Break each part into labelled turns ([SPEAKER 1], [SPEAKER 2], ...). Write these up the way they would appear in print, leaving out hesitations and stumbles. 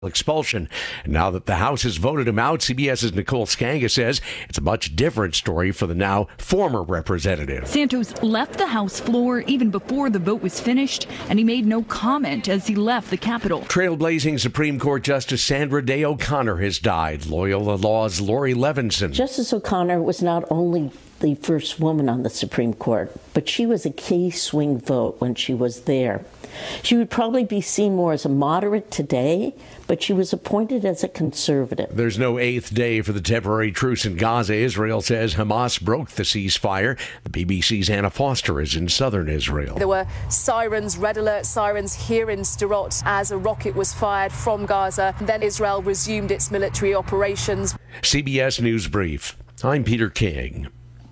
[SPEAKER 1] expulsion. And now that the House has voted him out, CBS's Nicole Skanga says it's a much different story for the now former representative.
[SPEAKER 2] Santos left the House floor even before the vote was finished, and he made no comment as he left the Capitol.
[SPEAKER 1] Trailblazing Supreme Court Justice Sandra Day O'Connor has died. Loyola Law's Lori Levinson.
[SPEAKER 3] Justice O'Connor was not only the first woman on the Supreme Court, but she was a key swing vote when she was there. She would probably be seen more as a moderate today, but she was appointed as a conservative.
[SPEAKER 1] There's no eighth day for the temporary truce in Gaza. Israel says Hamas broke the ceasefire. The BBC's Anna Foster is in southern Israel.
[SPEAKER 4] There were sirens, red alert sirens here in Sderot as a rocket was fired from Gaza. Then Israel resumed its military operations.
[SPEAKER 1] CBS News Brief. I'm Peter King.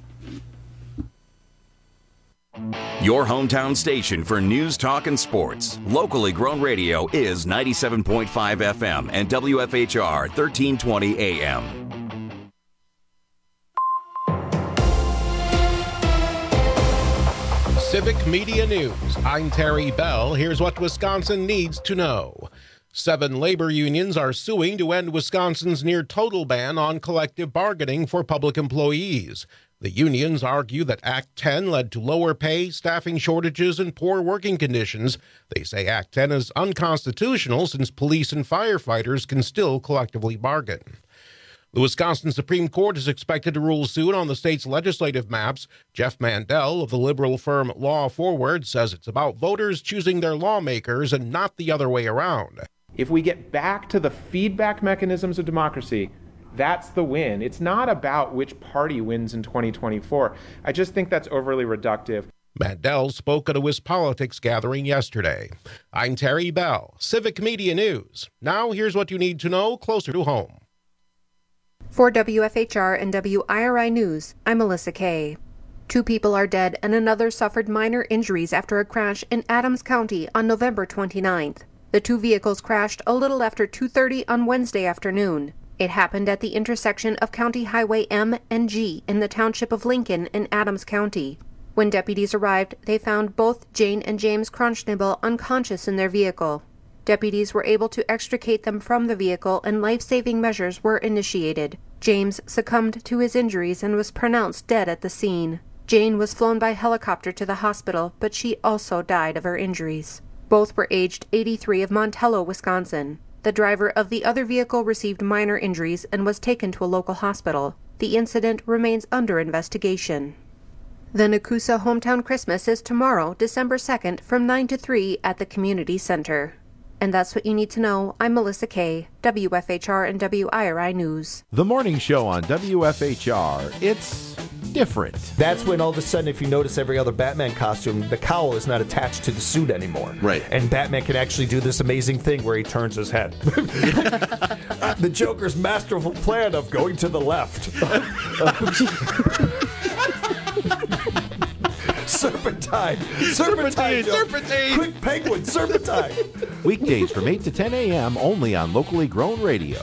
[SPEAKER 5] Your hometown station for news, talk, and sports. Locally grown radio is 97.5 FM and WFHR 1320 AM.
[SPEAKER 6] Civic Media News. I'm Terry Bell. Here's what Wisconsin needs to know. 7 labor unions are suing to end Wisconsin's near-total ban on collective bargaining for public employees. The unions argue that Act 10 led to lower pay, staffing shortages, and poor working conditions. They say Act 10 is unconstitutional since police and firefighters can still collectively bargain. The Wisconsin Supreme Court is expected to rule soon on the state's legislative maps. Jeff Mandel of the liberal firm Law Forward says it's about voters choosing their lawmakers and not the other way around.
[SPEAKER 7] If we get back to the feedback mechanisms of democracy, that's the win. It's not about which party wins in 2024. I just think that's overly reductive.
[SPEAKER 6] Mandel spoke at a WisPolitics gathering yesterday. I'm Terry Bell, Civic Media News. Now here's what you need to know closer to home.
[SPEAKER 8] For WFHR and WIRI News, I'm Melissa Kay. 2 people are dead and another suffered minor injuries after a crash in Adams County on November 29th. The 2 vehicles crashed a little after 2:30 on Wednesday afternoon. It happened at the intersection of County Highway M and G in the township of Lincoln in Adams County. When deputies arrived, they found both Jane and James Cronschnibel unconscious in their vehicle. Deputies were able to extricate them from the vehicle and life-saving measures were initiated. James succumbed to his injuries and was pronounced dead at the scene. Jane was flown by helicopter to the hospital, but she also died of her injuries. Both were aged 83 of Montello, Wisconsin. The driver of the other vehicle received minor injuries and was taken to a local hospital. The incident remains under investigation. The Nakusa Hometown Christmas is tomorrow, December 2nd, from 9 to 3 at the Community Center. And that's what you need to know. I'm Melissa Kay, WFHR and WIRI News.
[SPEAKER 9] The morning show on WFHR. It's different.
[SPEAKER 10] That's when all of a sudden, if you notice every other Batman costume, the cowl is not attached to the suit anymore.
[SPEAKER 9] Right.
[SPEAKER 10] And Batman can actually do this amazing thing where he turns his head. The Joker's masterful plan of going to the left. Serpentine. Quick penguin, serpentine.
[SPEAKER 9] Weekdays from 8 to 10 a.m. only on locally grown radio.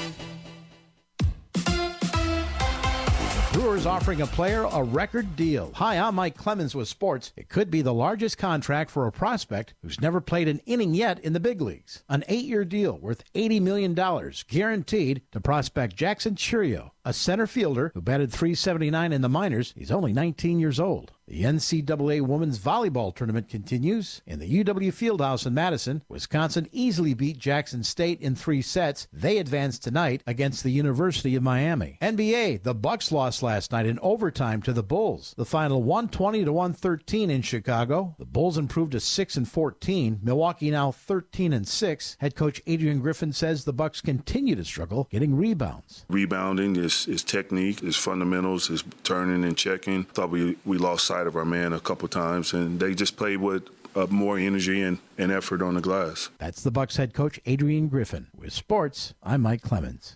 [SPEAKER 11] Brewers offering a player a record deal. Hi, I'm Mike Clemens with sports. It could be the largest contract for a prospect who's never played an inning yet in the big leagues. An 8-year deal worth $80 million guaranteed to prospect Jackson Chourio, a center fielder who batted .379 in the minors. He's only 19 years old. The NCAA Women's Volleyball Tournament continues. In the UW Fieldhouse in Madison, Wisconsin easily beat Jackson State in 3 sets. They advanced tonight against the University of Miami. NBA, the Bucks lost last night in overtime to the Bulls. The final 120-113 in Chicago. The Bulls improved to 6-14. Milwaukee now 13-6. Head coach Adrian Griffin says the Bucks continue to struggle getting rebounds.
[SPEAKER 12] Rebounding is technique, is fundamentals, is turning and checking. Thought we lost sight of our man a couple times, and they just played with more energy and effort on the glass.
[SPEAKER 11] That's the Bucks head coach Adrian Griffin. With sports, I'm Mike Clemens.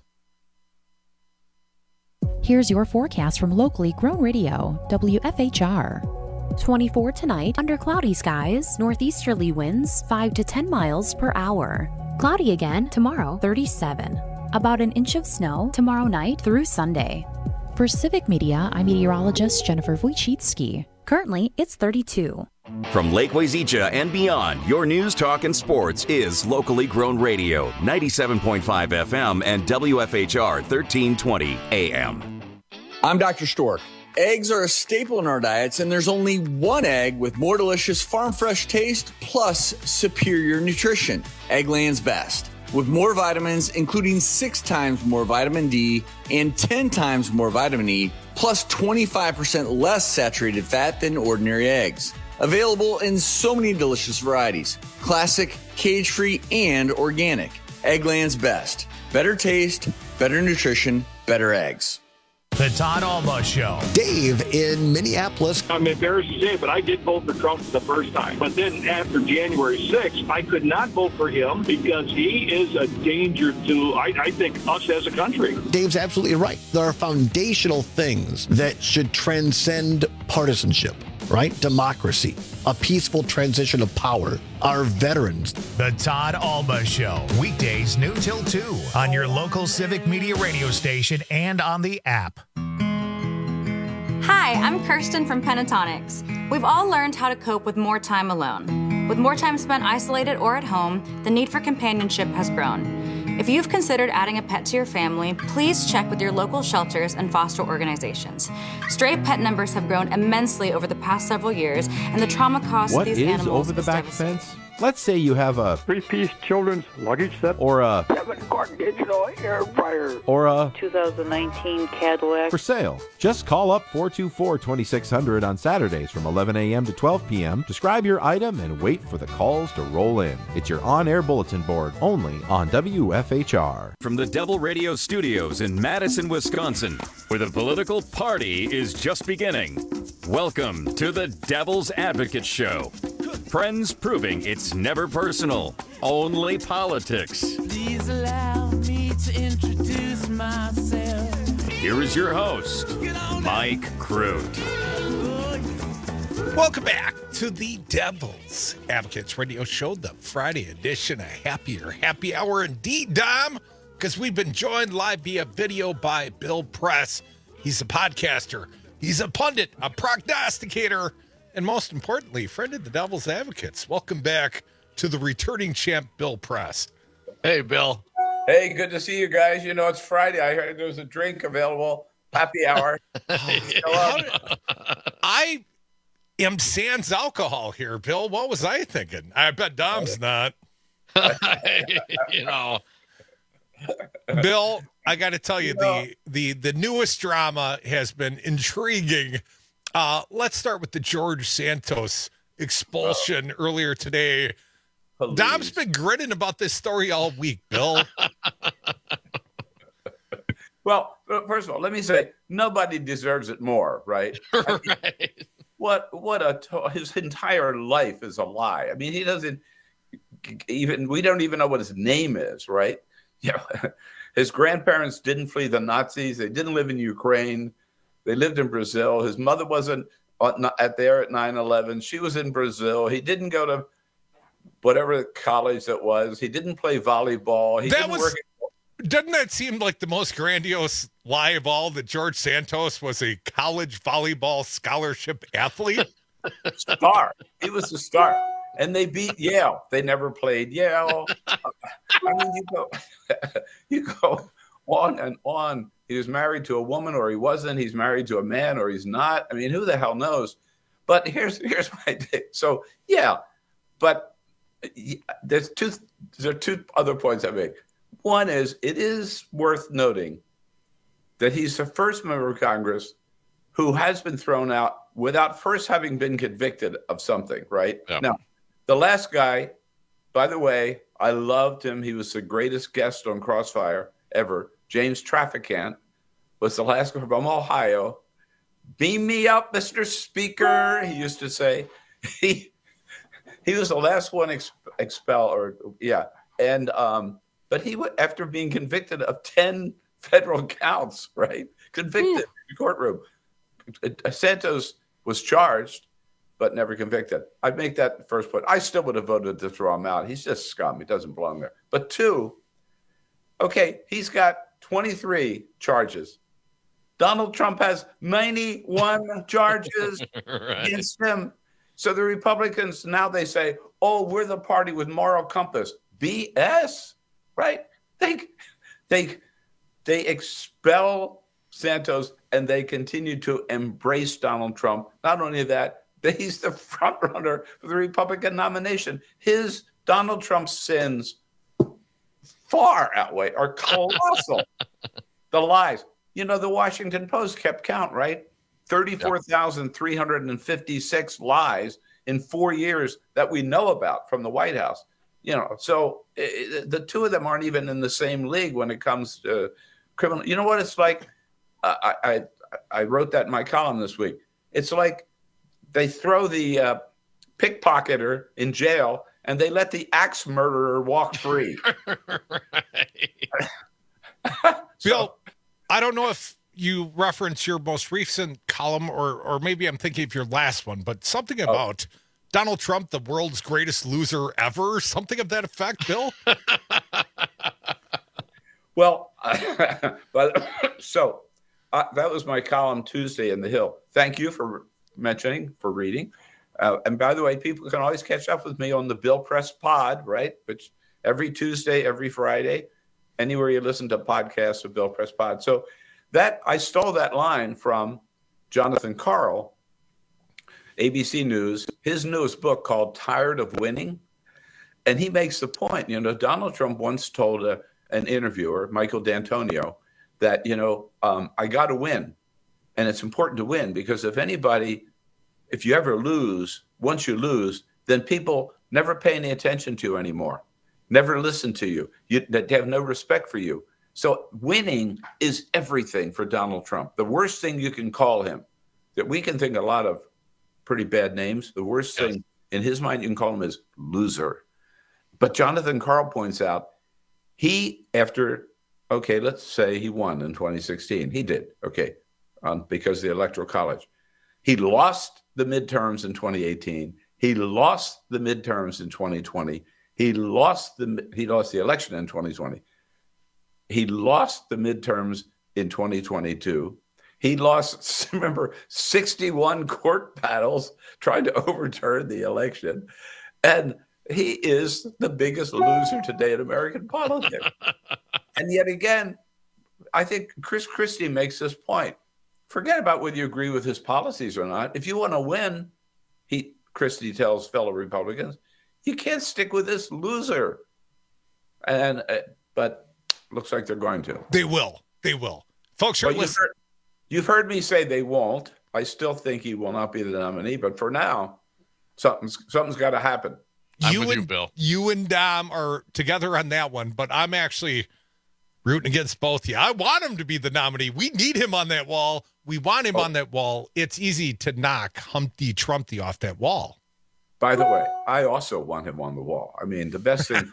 [SPEAKER 13] Here's your forecast from locally grown radio, WFHR. 24 tonight, under cloudy skies, northeasterly winds 5 to 10 miles per hour. Cloudy again tomorrow, 37. About an inch of snow tomorrow night through Sunday. For Civic Media, I'm meteorologist Jennifer Wojcicki. Currently, it's 32.
[SPEAKER 5] From Lake Wazeecha and beyond, your news, talk, and sports is locally grown radio, 97.5 FM and WFHR 1320 AM.
[SPEAKER 14] I'm Dr. Stork. Eggs are a staple in our diets, and there's only one egg with more delicious farm fresh taste plus superior nutrition. Eggland's Best. With more vitamins, including 6 times more vitamin D and 10 times more vitamin E, plus 25% less saturated fat than ordinary eggs. Available in so many delicious varieties. Classic, cage-free, and organic. Eggland's Best. Better taste, better nutrition, better eggs.
[SPEAKER 15] The Todd Alba Show.
[SPEAKER 16] Dave in Minneapolis.
[SPEAKER 17] I'm embarrassed to say, but I did vote for Trump the first time. But then after January 6th, I could not vote for him because he is a danger to, I think, us as a country.
[SPEAKER 16] Dave's absolutely right. There are foundational things that should transcend partisanship, right? Democracy, a peaceful transition of power, our veterans.
[SPEAKER 15] The Todd Alba Show. Weekdays noon till 2 on your local Civic Media radio station and on the app.
[SPEAKER 18] Hi, I'm Kirsten from Pentatonics. We've all learned how to cope with more time alone. With more time spent isolated or at home, the need for companionship has grown. If you've considered adding a pet to your family, please check with your local shelters and foster organizations. Stray pet numbers have grown immensely over the past several years, and the trauma cost of these animals
[SPEAKER 9] What is over the back fence? Let's say you have a
[SPEAKER 19] 3-piece children's luggage set,
[SPEAKER 9] or a
[SPEAKER 19] 7-quart digital air fryer,
[SPEAKER 9] or a
[SPEAKER 20] 2019 Cadillac
[SPEAKER 9] for sale. Just call up 424-2600 on Saturdays from 11 a.m. to 12 p.m. Describe your item and wait for the calls to roll in. It's your on-air bulletin board only on WFHR.
[SPEAKER 5] From the Devil Radio Studios in Madison, Wisconsin, where the political party is just beginning. Welcome to the Devil's Advocate Show. Friends proving it's never personal, only politics.
[SPEAKER 21] Please allow me to introduce myself.
[SPEAKER 5] Here is your host, Mike Crute.
[SPEAKER 22] Welcome back to the Devil's Advocates Radio Show, the Friday edition, a happier happy hour indeed, Dom, because we've been joined live via video by Bill Press. He's a podcaster, he's a pundit, a prognosticator, and most importantly, friend of the Devil's Advocates. Welcome back to the returning champ, Bill Press.
[SPEAKER 23] Hey, Bill. Hey, good to see you guys. You know, it's Friday. I heard there was a drink available. Happy hour.
[SPEAKER 22] I am sans alcohol here, Bill. What was I thinking? I bet Dom's not.
[SPEAKER 23] You know.
[SPEAKER 22] Bill, I got to tell you, the newest drama has been intriguing. Let's start with the George Santos expulsion earlier today. Please. Dom's been grinning about this story all week, Bill.
[SPEAKER 23] Well, first of all, let me say, nobody deserves it more, right? I mean, his entire life is a lie. I mean, he doesn't even, we don't even know what his name is, right? Yeah. His grandparents didn't flee the Nazis. They didn't live in Ukraine. They lived in Brazil. His mother wasn't there at 9/11. She was in Brazil. He didn't go to whatever college that was. He didn't play volleyball.
[SPEAKER 22] Doesn't that seem like the most grandiose lie of all, that George Santos was a college volleyball scholarship athlete?
[SPEAKER 23] Star. He was the star. And they beat Yale. They never played Yale. I mean, you go on and on. He was married to a woman or he wasn't. He's married to a man or he's not. I mean, who the hell knows? But here's my take. So, yeah, but there are two other points I make. One is, it is worth noting that he's the first member of Congress who has been thrown out without first having been convicted of something, right? Yeah. Now, the last guy, by the way, I loved him. He was the greatest guest on Crossfire ever. James Traficant was the last guy from Ohio. Beam me up, Mr. Speaker, he used to say. He was the last one expelled, and but he would, after being convicted of 10 federal counts, right? Convicted in the courtroom. Santos was charged, but never convicted. I'd make that the first point. I still would have voted to throw him out. He's just scum. He doesn't belong there. But two, okay, he's got 23 charges. Donald Trump has 91 charges against him. So the Republicans, now they say, oh, we're the party with moral compass. BS, right? They expel Santos and they continue to embrace Donald Trump. Not only that, he's the front runner for the Republican nomination. Donald Trump's sins far outweigh, are colossal. The lies. You know, the Washington Post kept count, right? 34,356 lies in 4 years that we know about from the White House. You know, so the two of them aren't even in the same league when it comes to criminal. You know what it's like? I wrote that in my column this week. It's like they throw the pickpocketer in jail and they let the axe murderer walk free.
[SPEAKER 22] Bill, I don't know if you reference your most recent column or maybe I'm thinking of your last one, but something about Donald Trump, the world's greatest loser ever, something of that effect, Bill?
[SPEAKER 23] Well, that was my column Tuesday in the Hill. Thank you for reading. And by the way, people can always catch up with me on the Bill Press Pod, right? Which every Tuesday, every Friday, anywhere you listen to podcasts of Bill Press Pod. So I stole that line from Jonathan Karl, ABC News, his newest book called Tired of Winning. And he makes the point, you know, Donald Trump once told an interviewer, Michael D'Antonio, that, you know, I got to win. And it's important to win because if you ever lose, once you lose, then people never pay any attention to you anymore, never listen to you. They have no respect for you. So winning is everything for Donald Trump. The worst thing you can call him, that we can think a lot of pretty bad names, the worst thing in his mind you can call him is loser. But Jonathan Karl points out, let's say he won in 2016. He did, because of the Electoral College. He lost the midterms in 2018. He lost the midterms in 2020. He lost the election in 2020. He lost the midterms in 2022. He lost, remember, 61 court battles trying to overturn the election. And he is the biggest loser today in American politics. And yet again, I think Chris Christie makes this point. Forget about whether you agree with his policies or not. If you want to win, Christie tells fellow Republicans, you can't stick with this loser. But looks like they're going to.
[SPEAKER 22] They will. Folks,
[SPEAKER 23] you've heard me say they won't. I still think he will not be the nominee. But for now, something's got to happen.
[SPEAKER 22] Bill. You and Dom are together on that one, but I'm actually rooting against both of you. I want him to be the nominee. We need him on that wall. We want him on that wall. It's easy to knock Humpty Trumpty off that wall.
[SPEAKER 23] By the way, I also want him on the wall. I mean, the best thing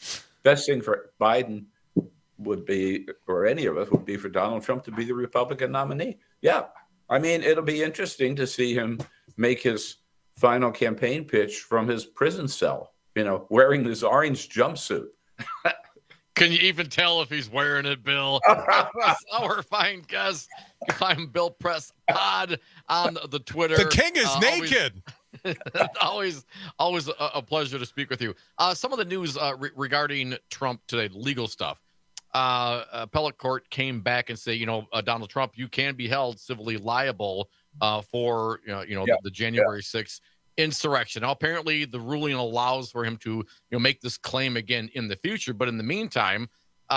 [SPEAKER 23] for Biden would be, or any of us, would be for Donald Trump to be the Republican nominee. Yeah. I mean, it'll be interesting to see him make his final campaign pitch from his prison cell, wearing his orange jumpsuit.
[SPEAKER 2] Can you even tell if he's wearing it, Bill? Our fine guest. You can find him, Bill Press Pod, on the Twitter.
[SPEAKER 22] The king is naked.
[SPEAKER 2] Always a pleasure to speak with you. Some of the news regarding Trump today, legal stuff. Appellate court came back and say, Donald Trump, you can be held civilly liable for the January 6th insurrection. Now, apparently, the ruling allows for him to make this claim again in the future. But in the meantime,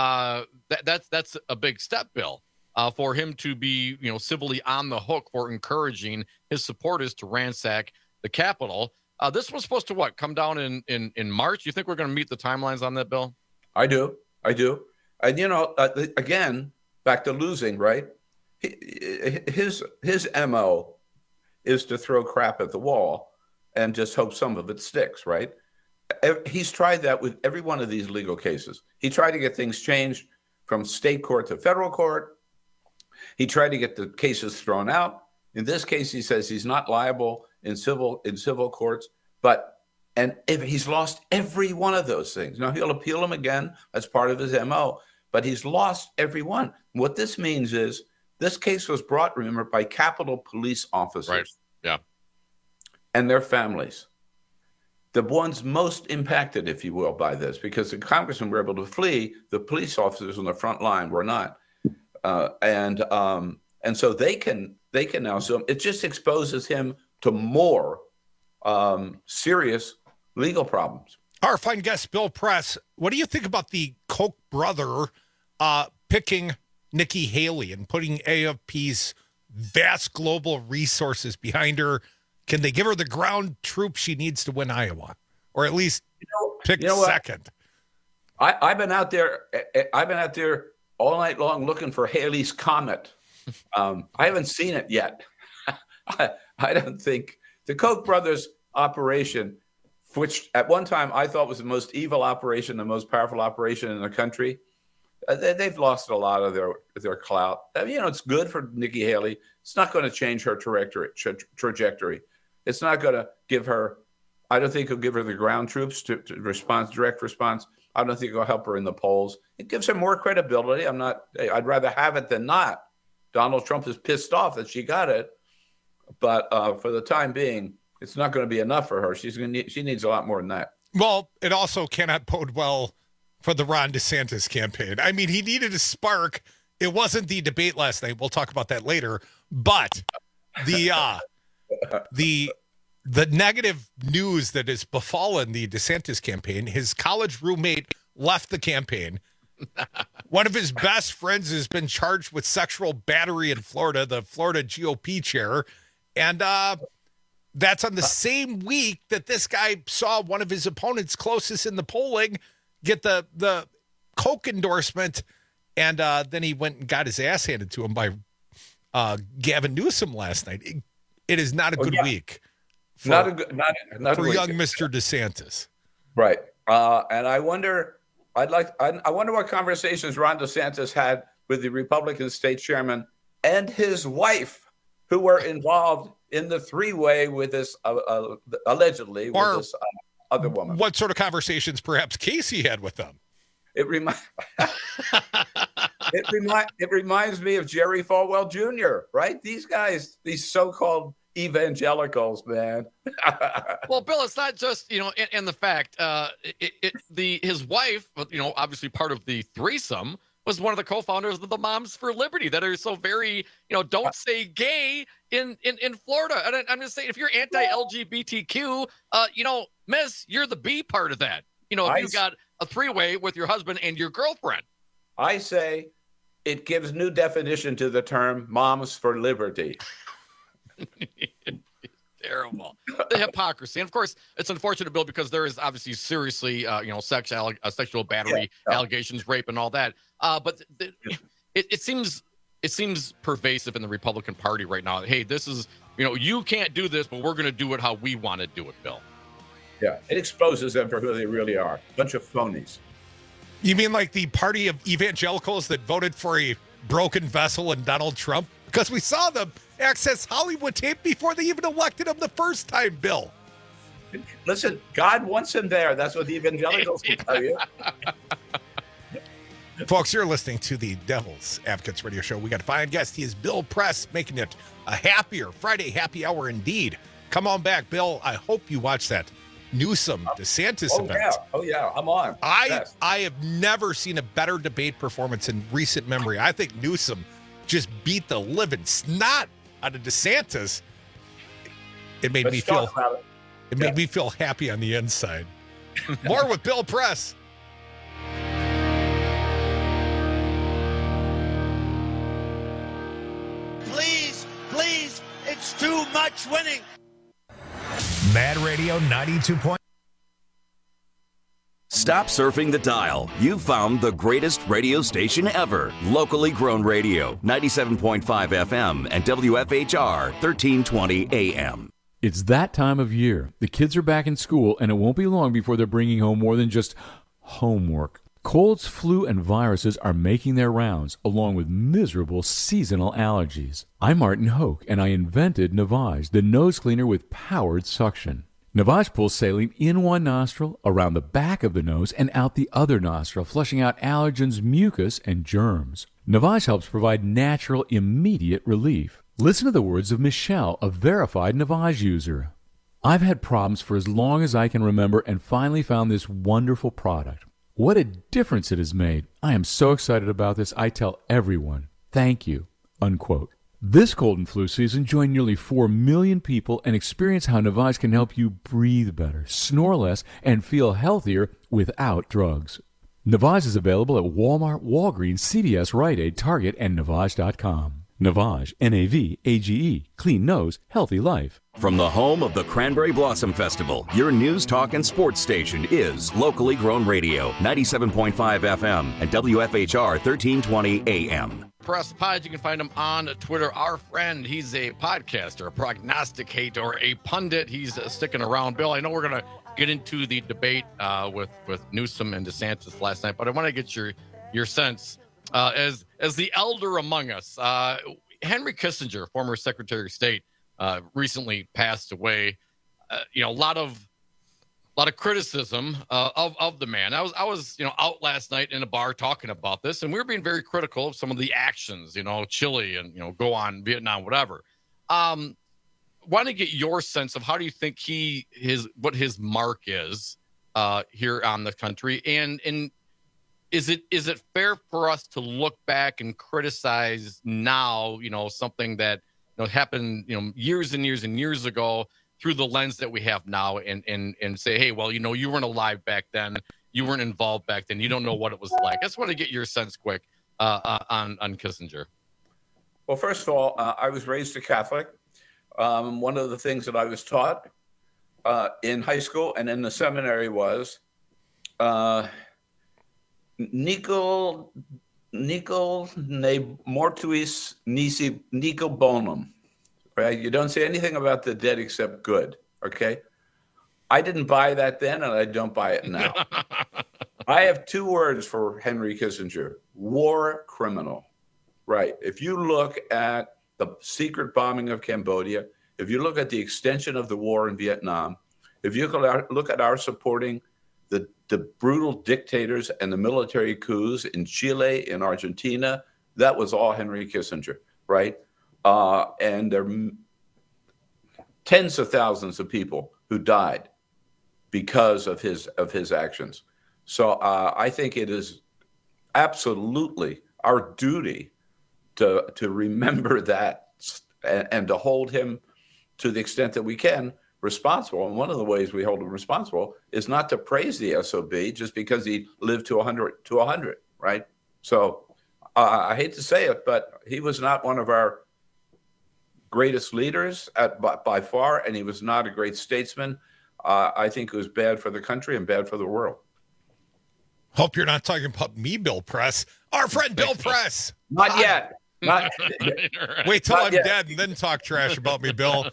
[SPEAKER 2] that's a big step, Bill, for him to be civilly on the hook for encouraging his supporters to ransack the Capitol. This was supposed to come down in March? You think we're going to meet the timelines on that, Bill?
[SPEAKER 23] I do. And again, back to losing, right? His MO is to throw crap at the wall and just hope some of it sticks, right? He's tried that with every one of these legal cases. He tried to get things changed from state court to federal court. He tried to get the cases thrown out. In this case, he says he's not liable in civil courts, and if he's lost every one of those things. Now, he'll appeal them again. That's part of his MO, but he's lost every one. What this means is this case was brought, remember, by Capitol Police officers.
[SPEAKER 2] Right. Yeah.
[SPEAKER 23] and their families. The ones most impacted, if you will, by this, because the congressmen were able to flee, the police officers on the front line were not. And so they can now sue him. It just exposes him to more serious legal problems.
[SPEAKER 22] Our fine guest, Bill Press, what do you think about the Koch brother picking Nikki Haley and putting AFP's vast global resources behind her? Can they give her the ground troops she needs to win Iowa, or at least pick second?
[SPEAKER 23] I've been out there. I've been out there all night long looking for Haley's Comet. I haven't seen it yet. I don't think the Koch brothers operation, which at one time I thought was the most evil operation, the most powerful operation in the country, they've lost a lot of their clout. It's good for Nikki Haley. It's not going to change her trajectory. It's not going to give her, I don't think it'll give her the ground troops to direct response. I don't think it'll help her in the polls. It gives her more credibility. I'd rather have it than not. Donald Trump is pissed off that she got it. But for the time being, it's not going to be enough for her. She needs a lot more than that.
[SPEAKER 22] Well, it also cannot bode well for the Ron DeSantis campaign. I mean, he needed a spark. It wasn't the debate last night. We'll talk about that later. But the negative news that has befallen the DeSantis campaign, his college roommate left the campaign. One of his best friends has been charged with sexual battery in Florida, the Florida GOP chair. And that's on the same week that this guy saw one of his opponents closest in the polling get the Koch endorsement. And then he went and got his ass handed to him by Gavin Newsom last night. It is not a good week for young Mr. DeSantis.
[SPEAKER 23] Right. And I wonder what conversations Ron DeSantis had with the Republican state chairman and his wife, who were involved in the three-way with this, allegedly, with this other woman.
[SPEAKER 22] What sort of conversations perhaps Casey had with them?
[SPEAKER 23] It reminds me of Jerry Falwell Jr., right? These guys, these so-called evangelicals, man.
[SPEAKER 2] Well, Bill, it's not just, and the fact, his wife, obviously part of the threesome, was one of the co-founders of the Moms for Liberty that are so very, don't say gay in Florida. And I'm just saying, if you're anti-LGBTQ, miss, you're the B part of that. If you got a three-way with your husband and your girlfriend.
[SPEAKER 23] I say it gives new definition to the term Moms for Liberty.
[SPEAKER 2] Terrible. The hypocrisy. And of course, it's unfortunate, Bill, because there is obviously seriously, sexual battery allegations, rape, and all that. But it seems pervasive in the Republican Party right now. Hey, this is, you can't do this, but we're going to do it how we want to do it, Bill.
[SPEAKER 23] Yeah, it exposes them for who they really are. A bunch of phonies.
[SPEAKER 22] You mean like the party of evangelicals that voted for a broken vessel in Donald Trump? Because we saw them access Hollywood tape before they even elected him the first time, Bill.
[SPEAKER 23] Listen, God wants him there. That's what the evangelicals will tell you.
[SPEAKER 22] Folks, you're listening to the Devil's Advocates Radio Show. We got a fine guest. He is Bill Press, making it a happier Friday happy hour indeed. Come on back, Bill. I hope you watch that Newsom DeSantis event.
[SPEAKER 23] Oh yeah, I'm on.
[SPEAKER 22] I have never seen a better debate performance in recent memory. I think Newsom just beat the living snot out of DeSantis. It made me feel happy on the inside. More with Bill Press.
[SPEAKER 21] Please, it's too much winning.
[SPEAKER 15] Mad Radio 92.
[SPEAKER 5] Stop surfing the dial. You've found the greatest radio station ever. Locally grown radio, 97.5 FM and WFHR 1320 AM.
[SPEAKER 1] It's that time of year. The kids are back in school, and it won't be long before they're bringing home more than just homework. Colds, flu, and viruses are making their rounds, along with miserable seasonal allergies. I'm Martin Hoke, and I invented Navage, the nose cleaner with powered suction. Navage pulls saline in one nostril, around the back of the nose, and out the other nostril, flushing out allergens, mucus, and germs. Navage helps provide natural, immediate relief. Listen to the words of Michelle, a verified Navage user. I've had problems for as long as I can remember and finally found this wonderful product. What a difference it has made. I am so excited about this. I tell everyone, thank you, unquote. This cold and flu season, join nearly 4 million people and experience how Navage can help you breathe better, snore less, and feel healthier without drugs. Navage is available at Walmart, Walgreens, CVS, Rite Aid, Target, and Navage.com. Navage, N-A-V-A-G-E, clean nose, healthy life.
[SPEAKER 5] From the home of the Cranberry Blossom Festival, your news, talk, and sports station is locally grown radio, 97.5 FM and WFHR 1320 AM.
[SPEAKER 2] Press Pod, you can find him on Twitter. Our friend, he's a podcaster, a prognosticator, a pundit. He's sticking around. Bill, I know we're going to get into the debate with Newsom and DeSantis last night, but I want to get your sense as the elder among us. Henry Kissinger, former Secretary of State, recently passed away. A lot of criticism of the man. I was out last night in a bar talking about this, and we were being very critical of some of the actions, Chile and go on Vietnam, whatever. Want to get your sense of how do you think what his mark is here on the country, and is it fair for us to look back and criticize now, something that happened, years and years and years ago through the lens that we have now and say, hey, well, you weren't alive back then. You weren't involved back then. You don't know what it was like. I just want to get your sense quick on Kissinger.
[SPEAKER 23] Well, first of all, I was raised a Catholic. One of the things that I was taught in high school and in the seminary was Nico ne mortuis nisi Nico bonum, right? You don't say anything about the dead except good, okay? I didn't buy that then, and I don't buy it now. I have 2 words for Henry Kissinger: war criminal, right? If you look at the secret bombing of Cambodia, if you look at the extension of the war in Vietnam, if you look at our supporting the brutal dictators and the military coups in Chile, in Argentina, that was all Henry Kissinger, right? And there are tens of thousands of people who died because of his actions. So I think it is absolutely our duty to remember that and to hold him, to the extent that we can, responsible. And one of the ways we hold him responsible is not to praise the SOB just because he lived to 100, right? So I hate to say it, but he was not one of our greatest leaders by far, and he was not a great statesman. I think it was bad for the country and bad for the world.
[SPEAKER 22] Hope you're not talking about me, Bill Press. Our friend Bill Press.
[SPEAKER 23] Not yet.
[SPEAKER 22] Wait till I'm dead and then talk trash about me, Bill.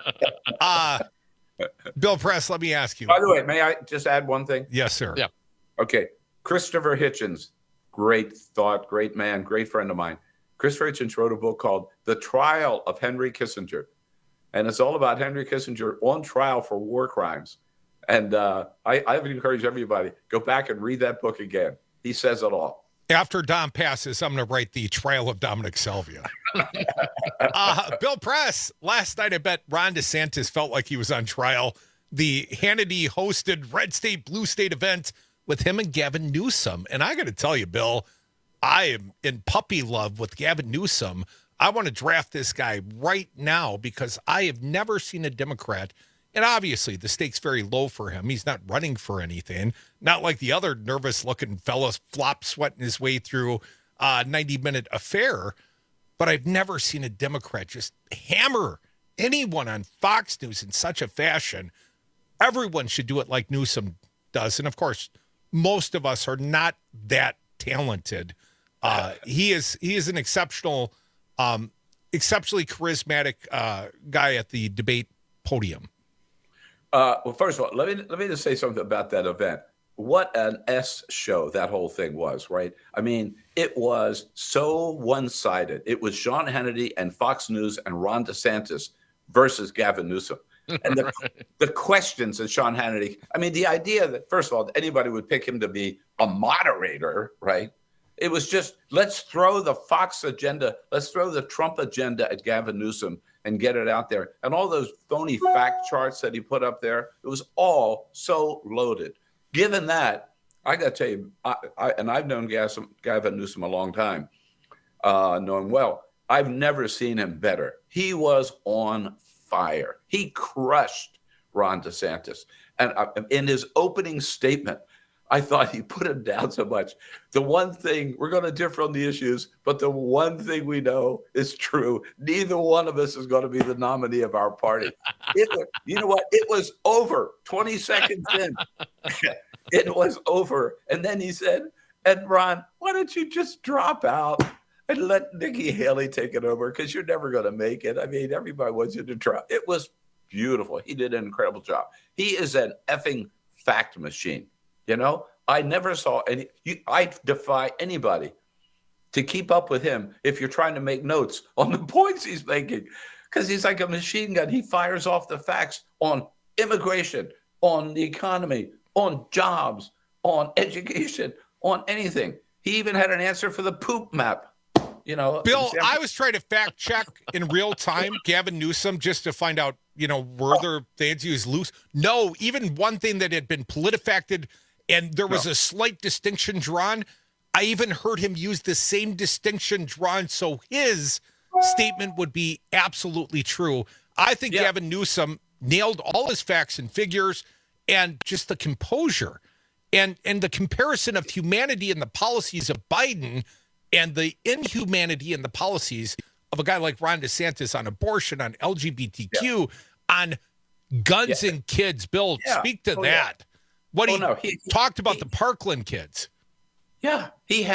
[SPEAKER 22] Bill Press, let me ask you.
[SPEAKER 23] By the way, may I just add one thing?
[SPEAKER 22] Yes, sir.
[SPEAKER 2] Yeah.
[SPEAKER 23] Okay. Christopher Hitchens, great thought, great man, great friend of mine. Christopher Hitchens wrote a book called The Trial of Henry Kissinger. And it's all about Henry Kissinger on trial for war crimes. And I would encourage everybody, go back and read that book again. He says it all.
[SPEAKER 22] After Dom passes, I'm going to write The Trial of Dominic Salvia. Bill Press, last night I bet Ron DeSantis felt like he was on trial. The Hannity-hosted Red State, Blue State event with him and Gavin Newsom. And I got to tell you, Bill, I am in puppy love with Gavin Newsom. I want to draft this guy right now because I have never seen a Democrat. And obviously, the stakes very low for him. He's not running for anything. Not like the other nervous-looking fellows flop sweating his way through a 90-minute affair. But I've never seen a Democrat just hammer anyone on Fox News in such a fashion. Everyone should do it like Newsom does. And, of course, most of us are not that talented. He is an exceptional, exceptionally charismatic guy at the debate podium.
[SPEAKER 23] Well, first of all, let me just say something about that event. What an S show that whole thing was, right? I mean, it was so one-sided. It was Sean Hannity and Fox News and Ron DeSantis versus Gavin Newsom. And the questions that Sean Hannity, I mean, the idea that, first of all, anybody would pick him to be a moderator, right? It was just, let's throw the Fox agenda, let's throw the Trump agenda at Gavin Newsom and get it out there. And all those phony fact charts that he put up there, it was all so loaded. Given that, I got to tell you, I've known Gavin Newsom a long time, know him well. I've never seen him better. He was on fire. He crushed Ron DeSantis. And in his opening statement, I thought he put him down so much. The one thing, we're going to differ on the issues, but the one thing we know is true. Neither one of us is going to be the nominee of our party. You know what? It was over 20 seconds in. It was over. And then he said, and Ron, why don't you just drop out and let Nikki Haley take it over? Because you're never going to make it. I mean, everybody wants you to try. It was beautiful. He did an incredible job. He is an effing fact machine. You know, I never saw any. I defy anybody to keep up with him if you're trying to make notes on the points he's making, because he's like a machine gun. He fires off the facts on immigration, on the economy, on jobs, on education, on anything. He even had an answer for the poop map. You know,
[SPEAKER 22] Bill, I was trying to fact check in real time Gavin Newsom just to find out, you know, were there things he was loose? No, even one thing that had been PolitiFacted and there was a slight distinction drawn. I even heard him use the same distinction drawn so his statement would be absolutely true. I think Gavin Newsom nailed all his facts and figures and just the composure and the comparison of humanity and the policies of Biden and the inhumanity in the policies of a guy like Ron DeSantis on abortion, on LGBTQ, on guns and kids. Bill, speak to that. He talked about the Parkland kids.
[SPEAKER 23] Yeah,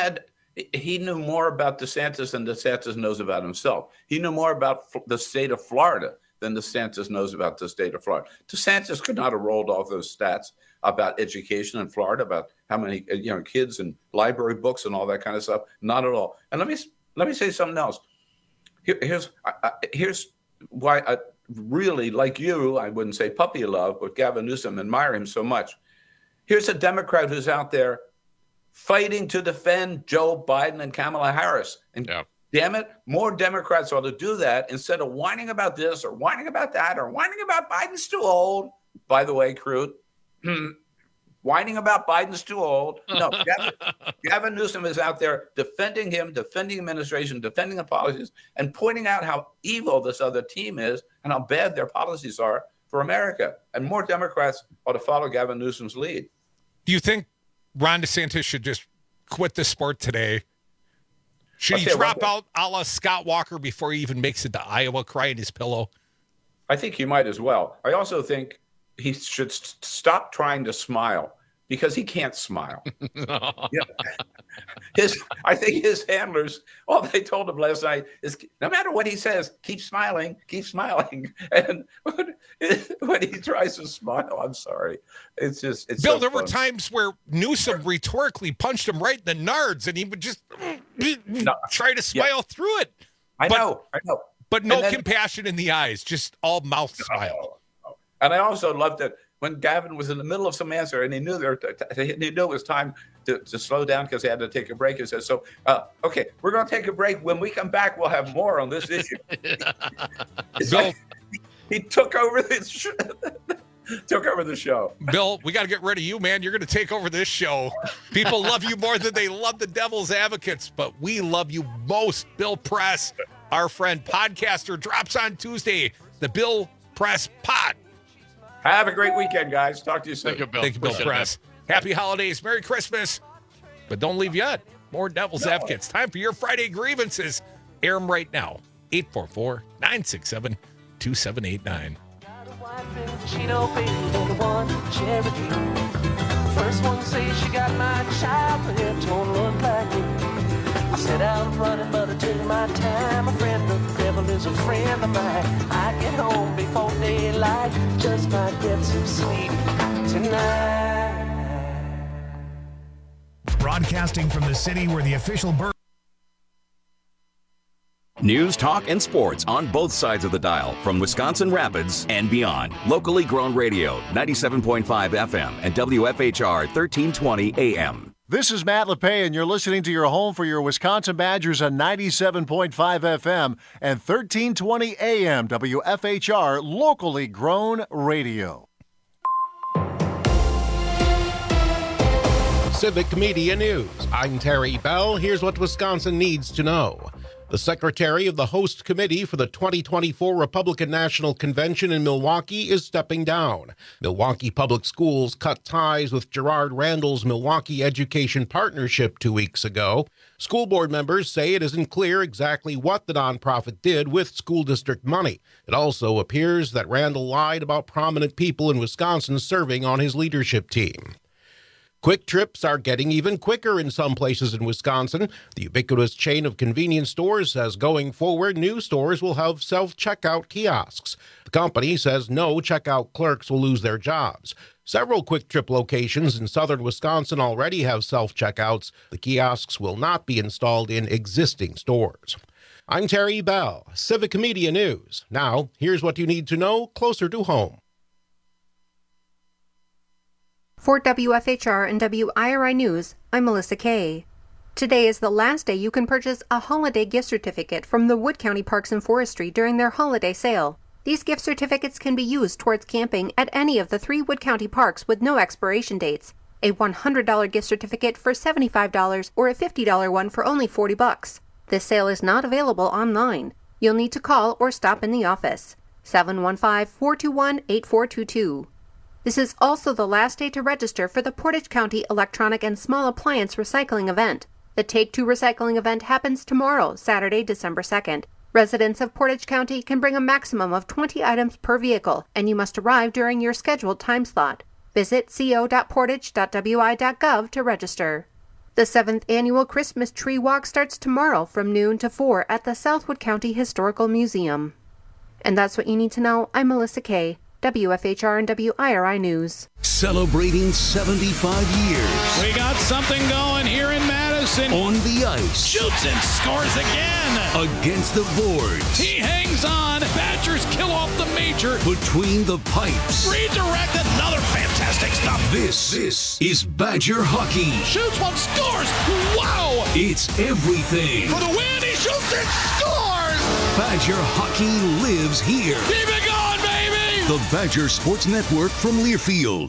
[SPEAKER 23] he knew more about DeSantis than DeSantis knows about himself. He knew more about the state of Florida than DeSantis knows about the state of Florida. DeSantis could not have rolled off those stats about education in Florida, about how many kids and library books and all that kind of stuff. Not at all. And let me say something else. Here's why I really, like you, I wouldn't say puppy love, but Gavin Newsom, admire him so much. Here's a Democrat who's out there fighting to defend Joe Biden and Kamala Harris. And damn it, more Democrats ought to do that instead of whining about this or whining about that or whining about Biden's too old. By the way, Crute, whining about Biden's too old. No, Gavin Newsom is out there defending him, defending administration, defending the policies, and pointing out how evil this other team is and how bad their policies are for America. And more Democrats ought to follow Gavin Newsom's lead. Do
[SPEAKER 22] you think Ron DeSantis should just quit the sport today? Should he drop out a la Scott Walker before he even makes it to Iowa, crying his pillow?
[SPEAKER 23] I think he might as well. I also think he should stop trying to smile because he can't smile. I think his handlers, all they told him last night is no matter what he says, keep smiling, keep smiling. And when he tries to smile, I'm sorry. It's
[SPEAKER 22] Bill,
[SPEAKER 23] so
[SPEAKER 22] there
[SPEAKER 23] funny.
[SPEAKER 22] were times where Newsom rhetorically punched him right in the nards and he would just try to smile through it.
[SPEAKER 23] I know.
[SPEAKER 22] But no compassion in the eyes, just all mouth smile.
[SPEAKER 23] And I also loved it when Gavin was in the middle of some answer and he knew it was time to slow down because he had to take a break. He said, okay, we're going to take a break. When we come back, we'll have more on this issue. He took over the show.
[SPEAKER 22] Bill, we got to get rid of you, man. You're going to take over this show. People love you more than they love the Devil's Advocates, but we love you most. Bill Press, our friend podcaster, drops on Tuesday. The Bill Press Pod.
[SPEAKER 23] Have a great weekend, guys. Talk to you soon.
[SPEAKER 22] Thank you, Bill Press. Happy holidays. Merry Christmas. But don't leave yet. More Devil's Advocates. Time for your Friday grievances. Air them right now. 844-967-2789.
[SPEAKER 3] First one says she got my child, but it don't look like me. I set out running, but it took my time. A friend of the devil is a friend of mine. I get home before daylight, just might get some sleep tonight.
[SPEAKER 15] Broadcasting from the city where the official bird.
[SPEAKER 5] News, talk, and sports on both sides of the dial from Wisconsin Rapids and beyond. Locally grown radio, 97.5 FM and WFHR 1320 AM.
[SPEAKER 4] This is Matt LePay, and you're listening to your home for your Wisconsin Badgers on 97.5 FM and 1320 AM WFHR, locally grown radio.
[SPEAKER 6] Civic Media News. I'm Terry Bell. Here's what Wisconsin needs to know. The secretary of the host committee for the 2024 Republican National Convention in Milwaukee is stepping down. Milwaukee Public Schools cut ties with Gerard Randall's Milwaukee Education Partnership 2 weeks ago. School board members say it isn't clear exactly what the nonprofit did with school district money. It also appears that Randall lied about prominent people in Wisconsin serving on his leadership team. Quick trips are getting even quicker in some places in Wisconsin. The ubiquitous chain of convenience stores says going forward, new stores will have self-checkout kiosks. The company says no checkout clerks will lose their jobs. Several Quick Trip locations in southern Wisconsin already have self-checkouts. The kiosks will not be installed in existing stores. I'm Terry Bell, Civic Media News. Now, here's what you need to know closer to home.
[SPEAKER 8] For WFHR and WIRI News, I'm Melissa Kay. Today is the last day you can purchase a holiday gift certificate from the Wood County Parks and Forestry during their holiday sale. These gift certificates can be used towards camping at any of the 3 Wood County parks with no expiration dates. A $100 gift certificate for $75 or a $50 one for only $40. This sale is not available online. You'll need to call or stop in the office. 715-421-8422. This is also the last day to register for the Portage County Electronic and Small Appliance Recycling Event. The Take Two Recycling event happens tomorrow, Saturday, December 2nd. Residents of Portage County can bring a maximum of 20 items per vehicle, and you must arrive during your scheduled time slot. Visit co.portage.wi.gov to register. The 7th Annual Christmas Tree Walk starts tomorrow from noon to 4 at the Southwood County Historical Museum. And that's what you need to know. I'm Melissa Kay, WFHR and WIRI News.
[SPEAKER 7] Celebrating 75 years.
[SPEAKER 24] We got something going here in Madison.
[SPEAKER 7] On the ice.
[SPEAKER 24] Shoots and scores again.
[SPEAKER 7] Against the boards.
[SPEAKER 24] He hangs on. Badgers kill off the major.
[SPEAKER 7] Between the pipes.
[SPEAKER 24] Redirect, another fantastic stop.
[SPEAKER 7] This is Badger hockey.
[SPEAKER 24] Shoots one, scores. Wow.
[SPEAKER 7] It's everything.
[SPEAKER 24] For the win, he shoots and scores.
[SPEAKER 7] Badger hockey lives here.
[SPEAKER 24] Keep it going, baby.
[SPEAKER 7] The Badger Sports Network from Learfield.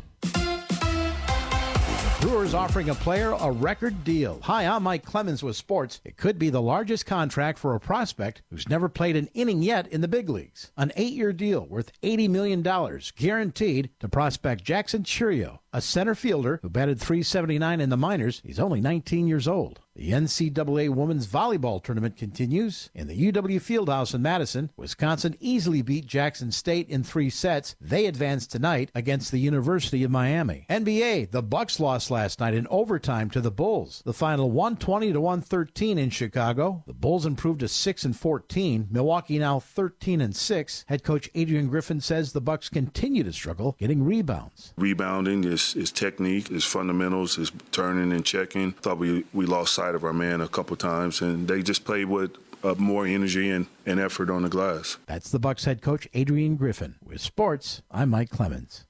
[SPEAKER 11] Brewers offering a player a record deal. Hi, I'm Mike Clemens with sports. It could be the largest contract for a prospect who's never played an inning yet in the big leagues. An 8-year deal worth $80 million guaranteed to prospect Jackson Chourio, a center fielder who batted .379 in the minors. He's only 19 years old. The NCAA Women's Volleyball Tournament continues. In the UW Fieldhouse in Madison, Wisconsin easily beat Jackson State in 3 sets. They advanced tonight against the University of Miami. NBA, the Bucks lost last night in overtime to the Bulls. The final 120-113 in Chicago. The Bulls improved to 6-14. Milwaukee now 13-6. Head coach Adrian Griffin says the Bucks continue to struggle getting rebounds.
[SPEAKER 12] Rebounding is technique, is fundamentals, is turning and checking. Thought we lost sight of our man a couple times, and they just played with more energy and effort on the glass.
[SPEAKER 11] That's the Bucks head coach Adrian Griffin. With sports, I'm Mike Clemens.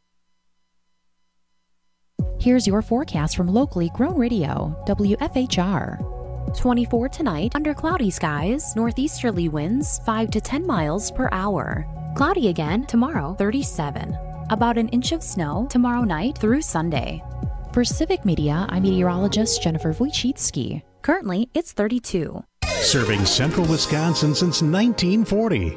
[SPEAKER 13] Here's your forecast from locally grown radio, WFHR. 24 tonight, under cloudy skies, northeasterly winds 5 to 10 miles per hour. Cloudy again tomorrow, 37. About an inch of snow tomorrow night through Sunday. For Civic Media, I'm meteorologist Jennifer Wojcicki. Currently, it's 32.
[SPEAKER 25] Serving central Wisconsin since 1940.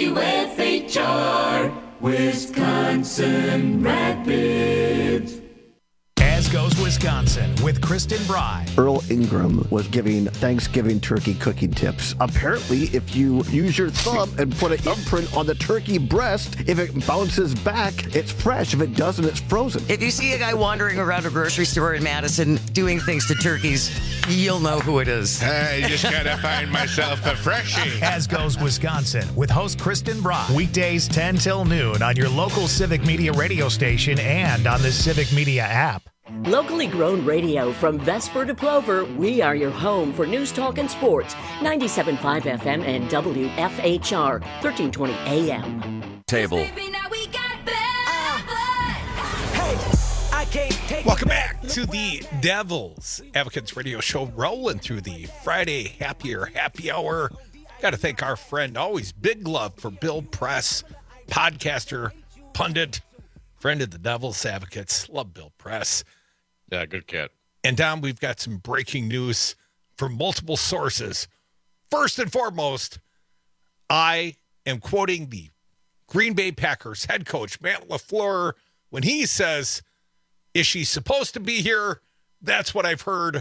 [SPEAKER 26] WFHR, Wisconsin Rapids.
[SPEAKER 15] As goes Wisconsin with Kristen Bry.
[SPEAKER 16] Earl Ingram was giving Thanksgiving turkey cooking tips. Apparently, if you use your thumb and put an imprint on the turkey breast, if it bounces back, it's fresh. If it doesn't, it's frozen.
[SPEAKER 27] If you see a guy wandering around a grocery store in Madison doing things to turkeys, you'll know who it is.
[SPEAKER 28] I just gotta find myself a freshie.
[SPEAKER 15] As goes Wisconsin with host Kristen Bry. Weekdays 10 till noon on your local Civic Media radio station and on the Civic Media app.
[SPEAKER 29] Locally grown radio from Vesper to Plover, we are your home for news, talk, and sports. 97.5 FM and WFHR, 1320 AM.
[SPEAKER 5] Table.
[SPEAKER 22] Welcome back. to the Devils Advocates Radio Show, rolling through the Friday happy hour. Got to thank our friend, always big love for Bill Press, podcaster, pundit, friend of the Devils Advocates. Love Bill Press.
[SPEAKER 2] Yeah, good cat.
[SPEAKER 22] And Dom, we've got some breaking news from multiple sources. First and foremost, I am quoting the Green Bay Packers head coach, Matt LaFleur, when he says, is she supposed to be here? That's what I've heard.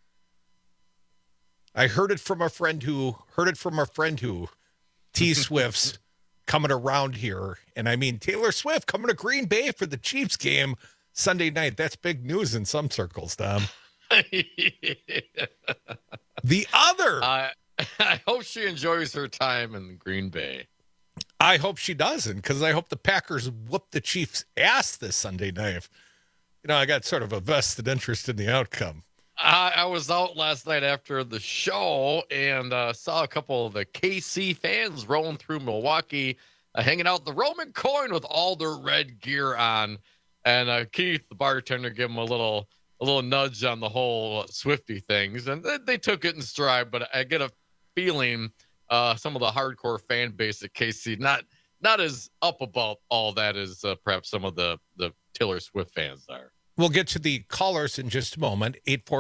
[SPEAKER 22] I heard it from a friend who T-Swift's coming around here. And I mean, Taylor Swift coming to Green Bay for the Chiefs game Sunday night. That's big news in some circles, Tom. The other.
[SPEAKER 2] I hope she enjoys her time in Green Bay.
[SPEAKER 22] I hope she doesn't, because I hope the Packers whoop the Chiefs' ass this Sunday night. You know, I got sort of a vested interest in the outcome.
[SPEAKER 2] I was out last night after the show and saw a couple of the KC fans rolling through Milwaukee, hanging out the Roman coin with all their red gear on. And Keith, the bartender, gave them a little nudge on the whole Swiftie things, and they took it in stride. But I get a feeling some of the hardcore fan base at KC not as up about all that as perhaps some of the Taylor Swift fans are.
[SPEAKER 22] We'll get to the callers in just a moment.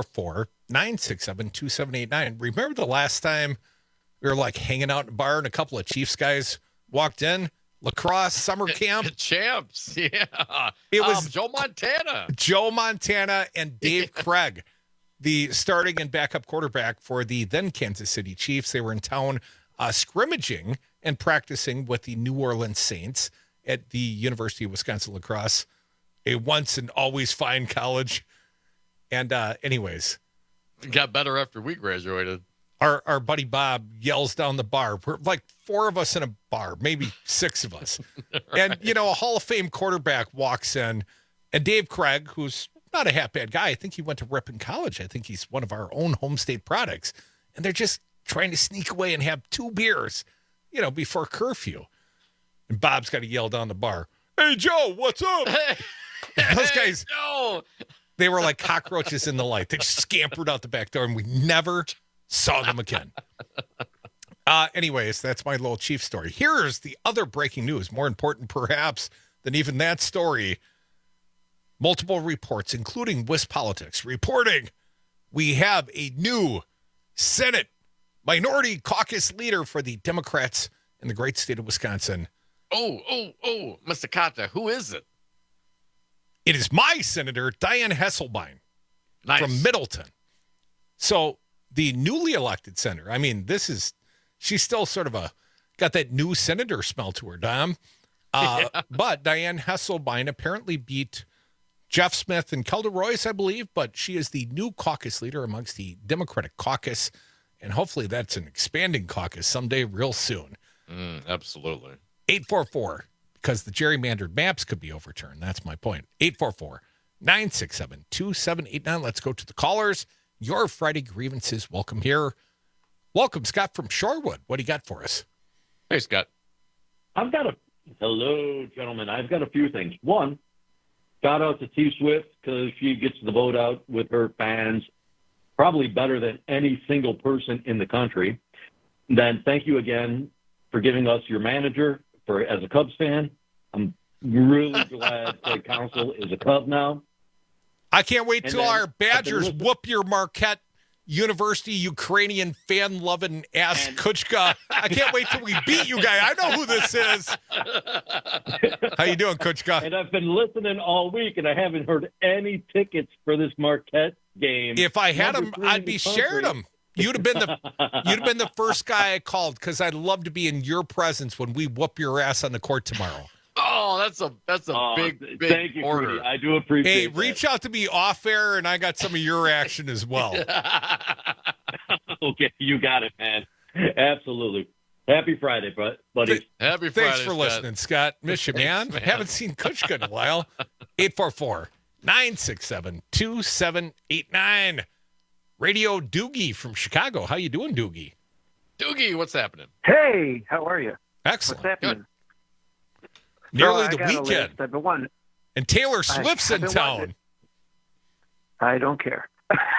[SPEAKER 22] 844-967-2789. Remember the last time we were like hanging out in a bar and a couple of Chiefs guys walked in? Lacrosse summer camp.
[SPEAKER 2] Champs. Yeah.
[SPEAKER 22] It was
[SPEAKER 2] Joe Montana.
[SPEAKER 22] Joe Montana and Dave Craig, the starting and backup quarterback for the then Kansas City Chiefs. They were in town scrimmaging and practicing with the New Orleans Saints at the University of Wisconsin La Crosse, a once and always fine college. And anyways.
[SPEAKER 2] It got better after we graduated.
[SPEAKER 22] Our buddy Bob yells down the bar. We're like 4 of us in a bar, maybe 6 of us. And, you know, a Hall of Fame quarterback walks in, and Dave Craig, who's not a half bad guy. I think he went to Ripon College. I think he's one of our own home state products. And they're just trying to sneak away and have 2 beers, you know, before curfew. And Bob's got to yell down the bar, "Hey, Joe, what's up?" Those guys,
[SPEAKER 2] Joe!
[SPEAKER 22] They were like cockroaches in the light. They just scampered out the back door, and we never saw them again. Anyways, that's my little Chief story. Here's the other breaking news, more important perhaps than even that story. Multiple reports, including WisPolitics, reporting we have a new Senate Minority Caucus leader for the Democrats in the great state of Wisconsin.
[SPEAKER 2] Oh, Mr. Kata, who is it?
[SPEAKER 22] It is my Senator, Diane Hesselbein, from Middleton. So the newly elected senator, I mean, she's still sort of got that new senator smell to her, Dom.
[SPEAKER 2] Yeah.
[SPEAKER 22] But Diane Hesselbein apparently beat Jeff Smith and Kelda Royce, I believe, but she is the new caucus leader amongst the Democratic caucus, and hopefully that's an expanding caucus someday real soon.
[SPEAKER 2] Absolutely.
[SPEAKER 22] 844, because the gerrymandered maps could be overturned. That's my point. 844-967-2789. Let's go to the callers. Your Friday grievances. Welcome here. Welcome, Scott from Shorewood. What do you got for us?
[SPEAKER 2] Hey, Scott.
[SPEAKER 1] Hello, gentlemen. I've got a few things. One, shout out to T-Swift because she gets the vote out with her fans probably better than any single person in the country. Then thank you again for giving us your manager as a Cubs fan. I'm really glad Craig Counsell is a Cub now.
[SPEAKER 22] I can't wait till our Badgers whoop your Marquette University Ukrainian fan-loving ass Kuchka. I can't wait till we beat you guys. I know who this is. How you doing, Kuchka?
[SPEAKER 1] And I've been listening all week, and I haven't heard any tickets for this Marquette game.
[SPEAKER 22] If I had them, I'd be sharing them. You'd have been the first guy I called because I'd love to be in your presence when we whoop your ass on the court tomorrow.
[SPEAKER 2] Oh, that's a big
[SPEAKER 1] thank you,
[SPEAKER 2] order.
[SPEAKER 1] Rudy. I do appreciate
[SPEAKER 22] Hey,
[SPEAKER 1] that.
[SPEAKER 22] reach out to me off air, and I got some of your action as well.
[SPEAKER 1] Okay, you got it, man. Absolutely. Happy Friday, buddies.
[SPEAKER 2] Happy Friday.
[SPEAKER 22] Thanks for listening, Scott. Miss you, man. Haven't seen Kuchka in a while. 844-967-2789. Radio Doogie from Chicago. How you doing, Doogie?
[SPEAKER 2] Doogie, what's happening?
[SPEAKER 9] Hey, how are you?
[SPEAKER 22] Excellent.
[SPEAKER 9] What's happening?
[SPEAKER 22] Nearly
[SPEAKER 9] I
[SPEAKER 22] the
[SPEAKER 9] got a
[SPEAKER 22] weekend.
[SPEAKER 9] list. I've been wanting.
[SPEAKER 22] And Taylor Swift's in town.
[SPEAKER 9] I don't care.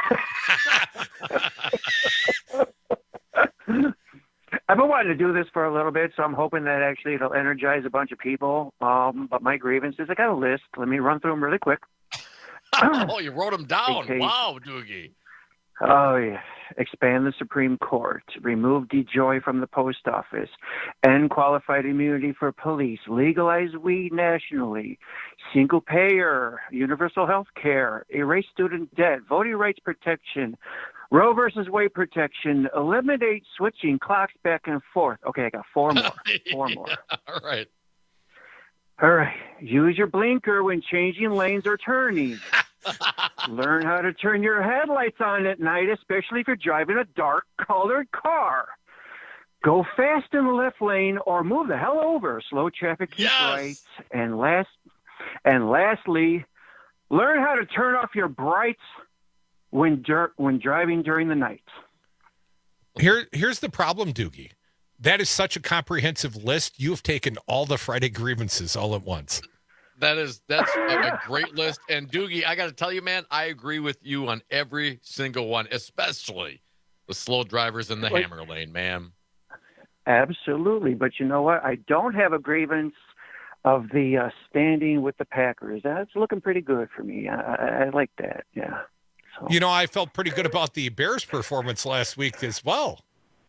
[SPEAKER 9] I've been wanting to do this for a little bit, so I'm hoping that actually it'll energize a bunch of people. But my grievances, I got a list. Let me run through them really quick.
[SPEAKER 2] Oh, you wrote them down. Wow, Doogie.
[SPEAKER 9] Oh, yeah. Expand the Supreme Court. Remove DeJoy from the post office. End qualified immunity for police. Legalize weed nationally. Single payer. Universal health care. Erase student debt. Voting rights protection. Roe versus Wade protection. Eliminate switching clocks back and forth. Okay, I got four more. Four more.
[SPEAKER 2] All right.
[SPEAKER 9] All right. Use your blinker when changing lanes or turning. Learn how to turn your headlights on at night, especially if you're driving a dark-colored car. Go fast in the left lane or move the hell over. Slow traffic, keep right. And lastly, learn how to turn off your brights when driving during the night.
[SPEAKER 22] Here's the problem, Doogie. That is such a comprehensive list. You have taken all the Friday grievances all at once.
[SPEAKER 2] That's a great list. And Doogie, I got to tell you, man, I agree with you on every single one, especially the slow drivers in the hammer lane, man.
[SPEAKER 9] Absolutely. But you know what? I don't have a grievance of the standing with the Packers. That's looking pretty good for me. I like that. Yeah. So.
[SPEAKER 22] You know, I felt pretty good about the Bears' performance last week as well.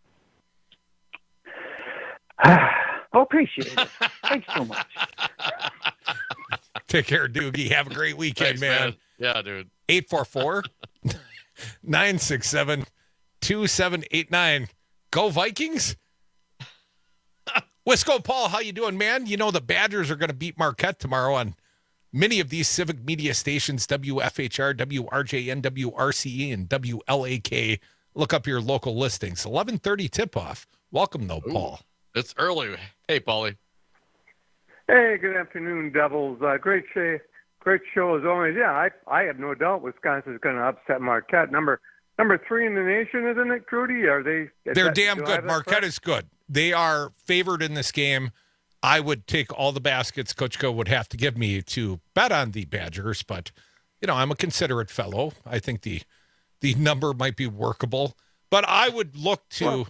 [SPEAKER 9] Oh, appreciate it. Thanks so much.
[SPEAKER 22] Take care, Doogie. Have a great weekend,
[SPEAKER 2] Thanks, man. Yeah, dude.
[SPEAKER 22] 844-967-2789. Go Vikings. Wisco Paul, how you doing, man? You know the Badgers are going to beat Marquette tomorrow on many of these civic media stations, WFHR, WRJN, WRCE, and WLAK. Look up your local listings. 11:30 tip-off. Welcome, though, Paul.
[SPEAKER 2] It's early. Hey, Paulie.
[SPEAKER 10] Hey, good afternoon, Devils. Great show as always. Yeah, I have no doubt Wisconsin's going to upset Marquette. Number 3 in the nation, isn't it, Crudy?
[SPEAKER 22] They're damn good. Marquette is good. They are favored in this game. I would take all the baskets Coach Co would have to give me to bet on the Badgers, but I'm a considerate fellow. I think the number might be workable, but I would look to,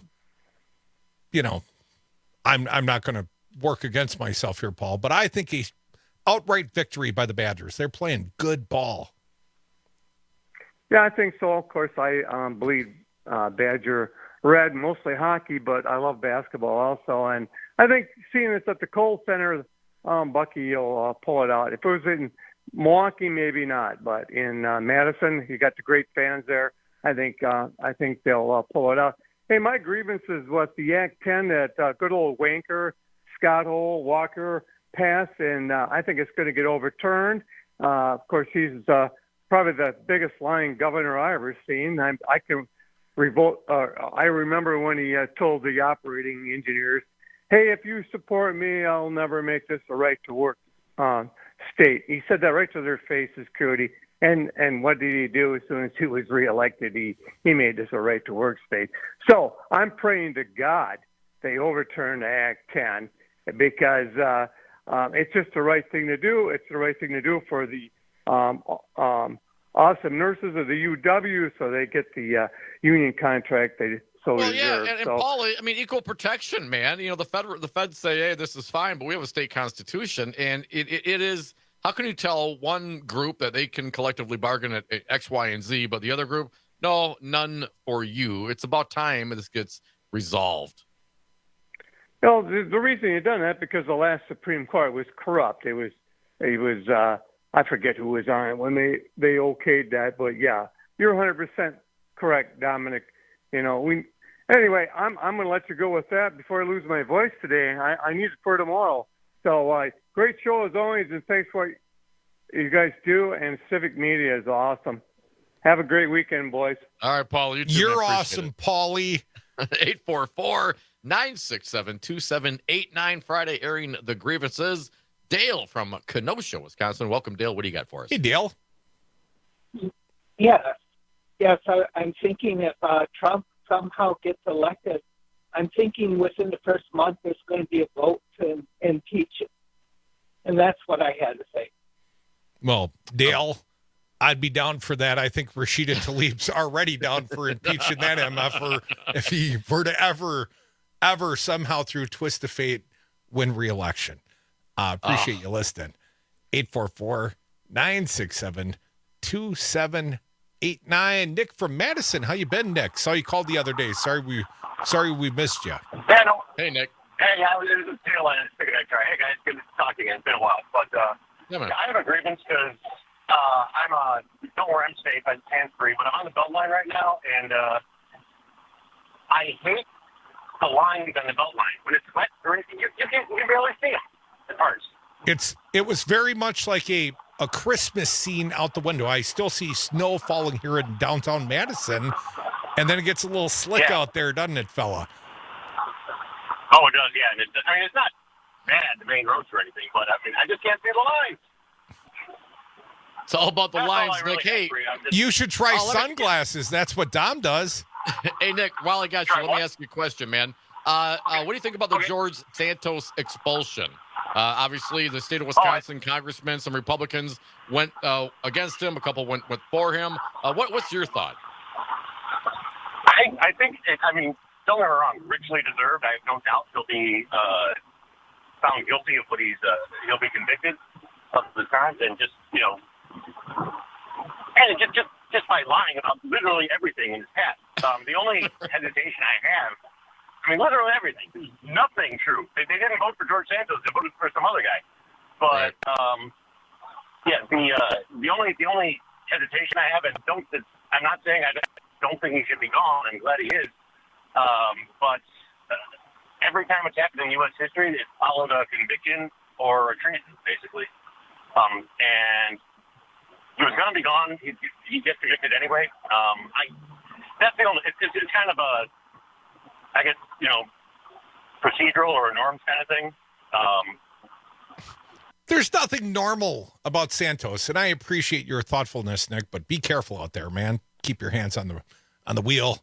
[SPEAKER 22] I'm not going to work against myself here, Paul, but I think a outright victory by the Badgers. They're playing good ball.
[SPEAKER 10] Yeah, I think so. Of course, I believe Badger Red, mostly hockey, but I love basketball also. And I think seeing it's at the Kohl Center, Bucky will pull it out. If it was in Milwaukee, maybe not, but in Madison, you got the great fans there. I think they'll pull it out. Hey, my grievance is what the Act 10 that good old wanker Scott Hole Walker passed, and I think it's going to get overturned. Of course, he's probably the biggest lying governor I ever seen. I can revolt. I remember when he told the operating engineers, "Hey, if you support me, I'll never make this a right-to-work state." He said that right to their faces, Cody. And what did he do as soon as he was reelected? He made this a right-to-work state. So I'm praying to God they overturn Act 10 because it's just the right thing to do. It's the right thing to do for the awesome nurses of the UW so they get the union contract they so deserve.
[SPEAKER 2] Yeah, and Paulie, I mean, equal protection, man. The feds say, hey, this is fine, but we have a state constitution, and it is. How can you tell one group that they can collectively bargain at X, Y, and Z, but the other group, no, none for you? It's about time this gets resolved.
[SPEAKER 10] Well, the reason you've done that because the last Supreme Court was corrupt. It was I forget who was on it when they okayed that, but yeah, you're 100% correct, Dominic. Anyway, I'm going to let you go with that before I lose my voice today. I need it for tomorrow. So great show as always, and thanks for what you guys do. And Civic Media is awesome. Have a great weekend, boys.
[SPEAKER 2] All right, Paul.
[SPEAKER 22] You're awesome, Paulie.
[SPEAKER 2] 844-967-2789. Friday airing the grievances. Dale from Kenosha, Wisconsin. Welcome, Dale. What do you got for us?
[SPEAKER 22] Hey, Dale.
[SPEAKER 14] Yes. I'm thinking if Trump somehow gets elected, I'm thinking within the first month there's going to be a vote to impeach him. And that's what I had to say.
[SPEAKER 22] Well, Dale, I'd be down for that. I think Rashida Tlaib's already down for impeaching that MFer if he were to ever somehow through twist of fate win re-election. Appreciate you listening. 844-967-2789. Nick from Madison. How you been, Nick? Saw you called the other day. Sorry we missed you.
[SPEAKER 2] Hey, Nick.
[SPEAKER 3] Hey, this is Taylor. I figured I'd try. Hey, guys, good to talk again. It's been a while. But I have a grievance because don't worry, I'm safe. I'm hands-free. But I'm on the belt line right now, and I hate the lines on the belt line. When it's wet or anything, you can barely see them. It hurts.
[SPEAKER 22] It was very much like a Christmas scene out the window. I still see snow falling here in downtown Madison, and then it gets a little slick out there, doesn't it, fella?
[SPEAKER 3] Oh, it does, yeah. And it's not bad, the main roads or anything, but I just can't see the lines.
[SPEAKER 2] It's all about the lines, Nick. Hey,
[SPEAKER 22] you should try sunglasses. That's what Dom does.
[SPEAKER 2] Hey, Nick, while I got you, let me ask you a question, man. What do you think about the George Santos expulsion? Obviously, the state of Wisconsin congressmen, some Republicans went against him. A couple went for him. What's your thought?
[SPEAKER 3] I think, don't get me wrong, richly deserved. I have no doubt he'll be found guilty of what he'll be convicted of the crimes, and just by lying about literally everything in his past. The only hesitation I have, literally everything. There's nothing true. They didn't vote for George Santos. They voted for some other guy. But the only hesitation I have, I'm not saying I don't think he should be gone. I'm glad he is. But every time it's happened in U.S. history, it followed a conviction or a treason, basically. And he was going to be gone. He gets convicted anyway. That's the only. It's kind of a, I guess, procedural or a norms kind of thing.
[SPEAKER 22] There's nothing normal about Santos, and I appreciate your thoughtfulness, Nick. But be careful out there, man. Keep your hands on the wheel.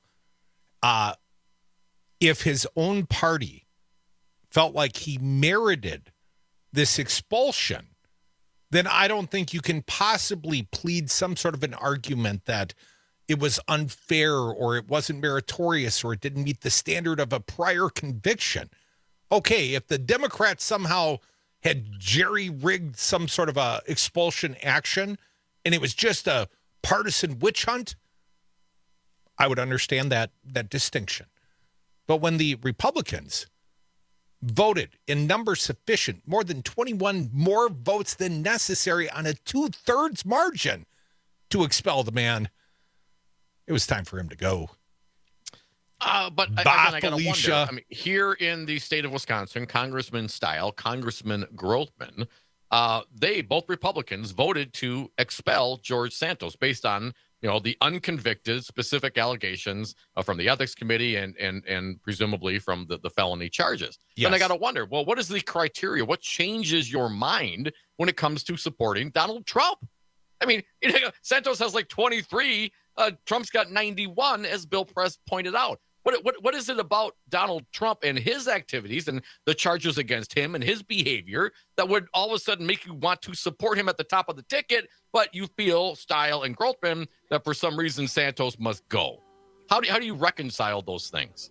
[SPEAKER 22] If his own party felt like he merited this expulsion, then I don't think you can possibly plead some sort of an argument that it was unfair or it wasn't meritorious or it didn't meet the standard of a prior conviction. Okay, if the Democrats somehow had jerry-rigged some sort of a expulsion action and it was just a partisan witch hunt, I would understand that distinction. But when the Republicans voted in numbers sufficient, more than 21 more votes than necessary on a 2/3 margin to expel the man, it was time for him to go.
[SPEAKER 2] But again, I got to wonder. Here in the state of Wisconsin, Congressman Grothman, they, both Republicans, voted to expel George Santos based on the unconvicted specific allegations from the ethics committee and presumably from the felony charges.
[SPEAKER 22] Yes.
[SPEAKER 2] And I got to wonder, well, what is the criteria? What changes your mind when it comes to supporting Donald Trump? Santos has like 23. Trump's got 91, as Bill Press pointed out. What is it about Donald Trump and his activities and the charges against him and his behavior that would all of a sudden make you want to support him at the top of the ticket, but you feel, Style and Grothman, that for some reason Santos must go? How do you reconcile those things?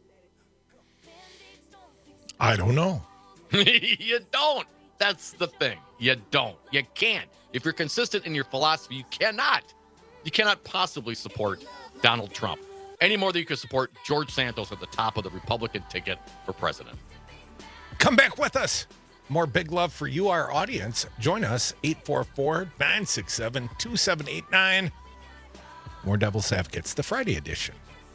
[SPEAKER 22] I don't know.
[SPEAKER 2] You don't. That's the thing. You don't. You can't. If you're consistent in your philosophy, you cannot. You cannot possibly support Donald Trump any more than you could support George Santos at the top of the Republican ticket for president.
[SPEAKER 22] Come back with us. More big love for you, our audience. Join us, 844-967-2789. More Devil's Advocates, the Friday edition.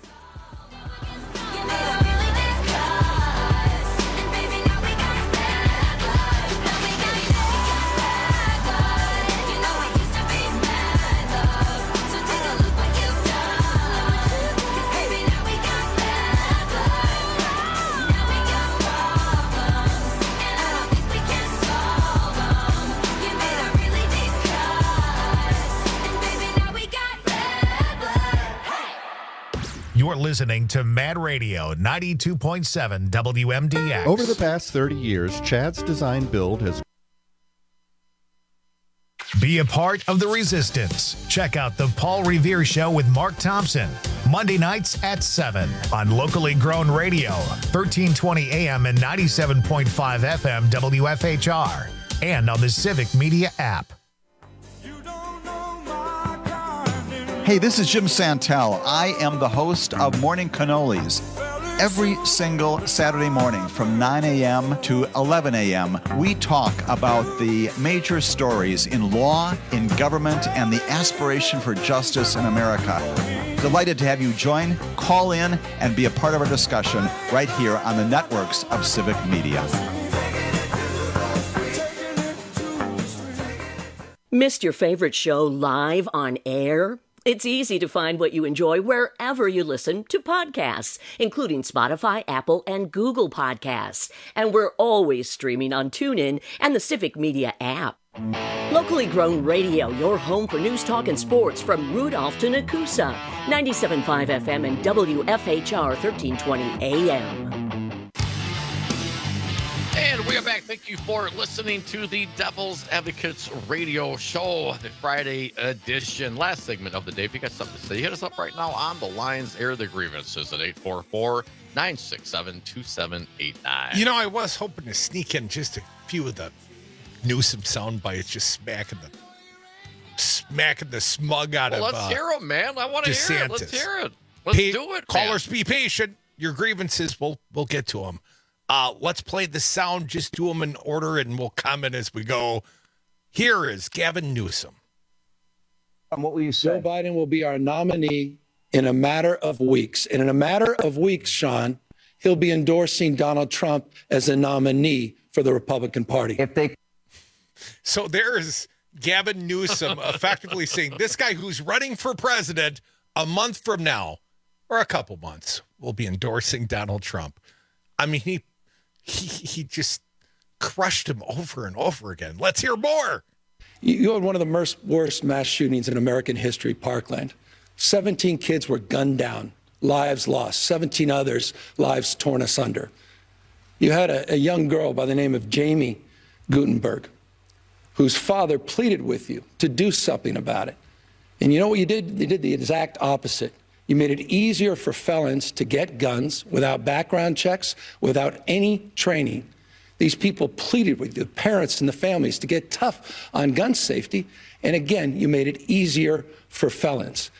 [SPEAKER 15] You're listening to Mad Radio 92.7 WMDX.
[SPEAKER 4] Over the past 30 years, Chad's Design Build has
[SPEAKER 15] Be a part of the resistance. Check out the Paul Revere Show with Mark Thompson, Monday nights at 7 on locally grown radio, 1320 AM and 97.5 FM WFHR, and on the Civic Media app.
[SPEAKER 4] Hey, this is Jim Santel. I am the host of Morning Cannolis. Every single Saturday morning from 9 a.m. to 11 a.m., we talk about the major stories in law, in government, and the aspiration for justice in America. Delighted to have you join, call in, and be a part of our discussion right here on the networks of Civic Media.
[SPEAKER 29] Missed your favorite show live on air? It's easy to find what you enjoy wherever you listen to podcasts, including Spotify, Apple, and Google Podcasts. And we're always streaming on TuneIn and the Civic Media app. Locally grown radio, your home for news, talk, and sports from Rudolph to Nakusa. 97.5 FM and WFHR 1320 AM.
[SPEAKER 2] And we are back. Thank you for listening to the Devil's Advocates Radio Show, the Friday edition. Last segment of the day. If you got something to say, hit us up right now on the lines. Air the grievances at 844-967-2789.
[SPEAKER 22] You know, I was hoping to sneak in just a few of the Newsom sound bites, just smacking the smug out of
[SPEAKER 2] let's hear them, man. I want to hear it. Let's hear it. Let's do it,
[SPEAKER 22] Callers, be patient. Your grievances, we'll get to them. Let's play the sound, just do them in order, and we'll comment as we go. Here is Gavin Newsom.
[SPEAKER 6] What will you say? Joe Biden will be our nominee in a matter of weeks. And in a matter of weeks, Sean, he'll be endorsing Donald Trump as a nominee for the Republican Party.
[SPEAKER 22] So there's Gavin Newsom effectively saying this guy who's running for president a month from now, or a couple months, will be endorsing Donald Trump. I mean, he just crushed him over and over again. Let's hear more.
[SPEAKER 6] You had one of the worst mass shootings in American history, Parkland. 17 kids were gunned down, lives lost, 17 others, lives torn asunder. You had a young girl by the name of Jamie Gutenberg, whose father pleaded with you to do something about it. And you know what you did? You did the exact opposite. You made it easier for felons to get guns without background checks, without any training. These people pleaded with the parents and the families to get tough on gun safety. And again, you made it easier for felons.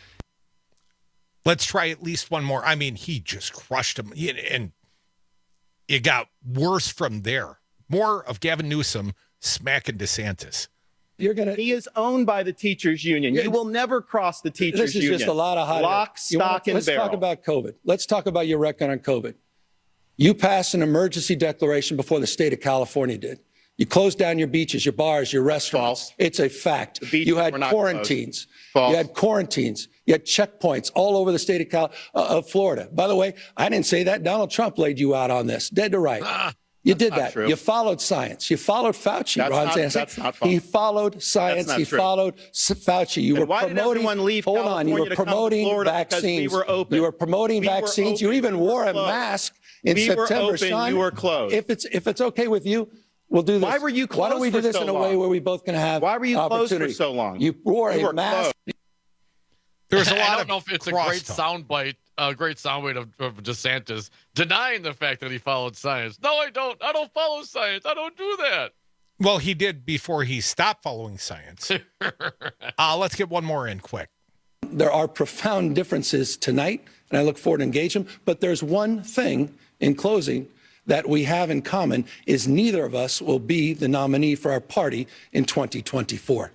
[SPEAKER 22] Let's try at least one more. I mean, he just crushed him. And it got worse from there. More of Gavin Newsom smacking DeSantis.
[SPEAKER 8] He is owned by the teachers union. You will never cross the teachers union.
[SPEAKER 6] This is just a lot of hot
[SPEAKER 8] lock, stock, and
[SPEAKER 6] Let's
[SPEAKER 8] barrel.
[SPEAKER 6] talk about COVID. Let's talk about your record on COVID. You passed an emergency declaration before the state of California did. You closed down your beaches, your bars, your restaurants. False. It's a fact. You had quarantines. You had quarantines. You had checkpoints all over the state of Florida. By the way, I didn't say that. Donald Trump laid you out on this, dead to right. You did that.
[SPEAKER 8] True.
[SPEAKER 6] You followed science. You followed Fauci.
[SPEAKER 8] That's not false.
[SPEAKER 6] He followed science. He followed Fauci. You were promoting. Hold on. You were promoting vaccines.
[SPEAKER 8] We were open.
[SPEAKER 6] You were promoting vaccines. You even wore a mask in September.
[SPEAKER 8] We were open.
[SPEAKER 6] Sean,
[SPEAKER 8] you were closed.
[SPEAKER 6] If it's okay with you, we'll do this.
[SPEAKER 8] Why were you closed?
[SPEAKER 6] Why don't we do this in a way where we both can have opportunity?
[SPEAKER 8] Why were you closed for so long?
[SPEAKER 6] You wore a mask.
[SPEAKER 2] There's a lot I don't know if it's a great soundbite. A great soundbite of DeSantis denying the fact that he followed science. No, I don't. I don't follow science. I don't do that.
[SPEAKER 22] Well, he did before he stopped following science. Let's get one more in quick.
[SPEAKER 6] There are profound differences tonight, and I look forward to engage them. But there's one thing in closing that we have in common is neither of us will be the nominee for our party in 2024.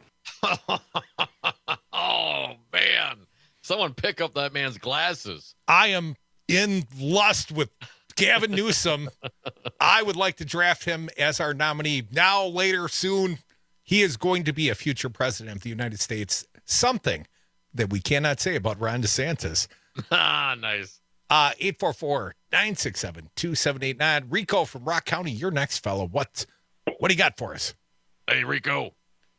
[SPEAKER 2] Oh, man. Someone pick up that man's glasses.
[SPEAKER 22] I am in lust with Gavin Newsom. I would like to draft him as our nominee now, later, soon. He is going to be a future president of the United States. Something that we cannot say about Ron DeSantis.
[SPEAKER 2] Nice.
[SPEAKER 22] 844-967-2789. Rico from Rock County, you're next, fellow. What do you got for us?
[SPEAKER 2] Hey, Rico.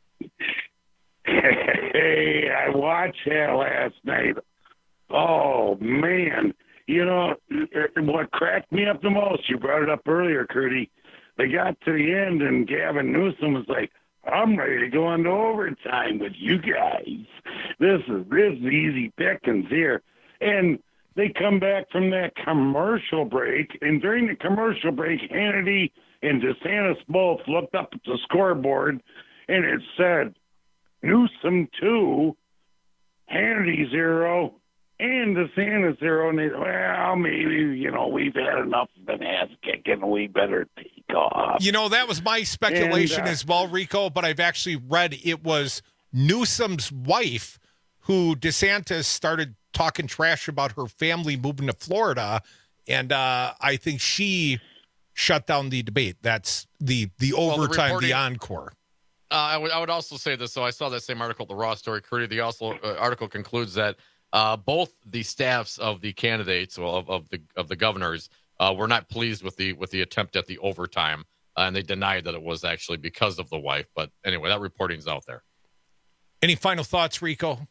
[SPEAKER 17] Hey, I watched that last night. Oh, man. You know, what cracked me up the most, you brought it up earlier, Curdy. They got to the end, and Gavin Newsom was like, I'm ready to go into overtime with you guys. This is easy pickings here. And they come back from that commercial break, and during the commercial break, Hannity and DeSantis both looked up at the scoreboard, and it said Newsom 2, Hannity 0, and DeSantis 0. And they, well, maybe, we've had enough of an ass kicking. We better take off.
[SPEAKER 22] That was my speculation as well, Rico, but I've actually read it was Newsom's wife who DeSantis started talking trash about her family moving to Florida, and I think she shut down the debate. That's the overtime, the encore.
[SPEAKER 2] I would also say this. So I saw that same article, the Raw Story Courier. The article concludes that both the staffs of the candidates, of the governors, were not pleased with the attempt at the overtime, and they denied that it was actually because of the wife. But anyway, that reporting's out there.
[SPEAKER 22] Any final thoughts, Rico?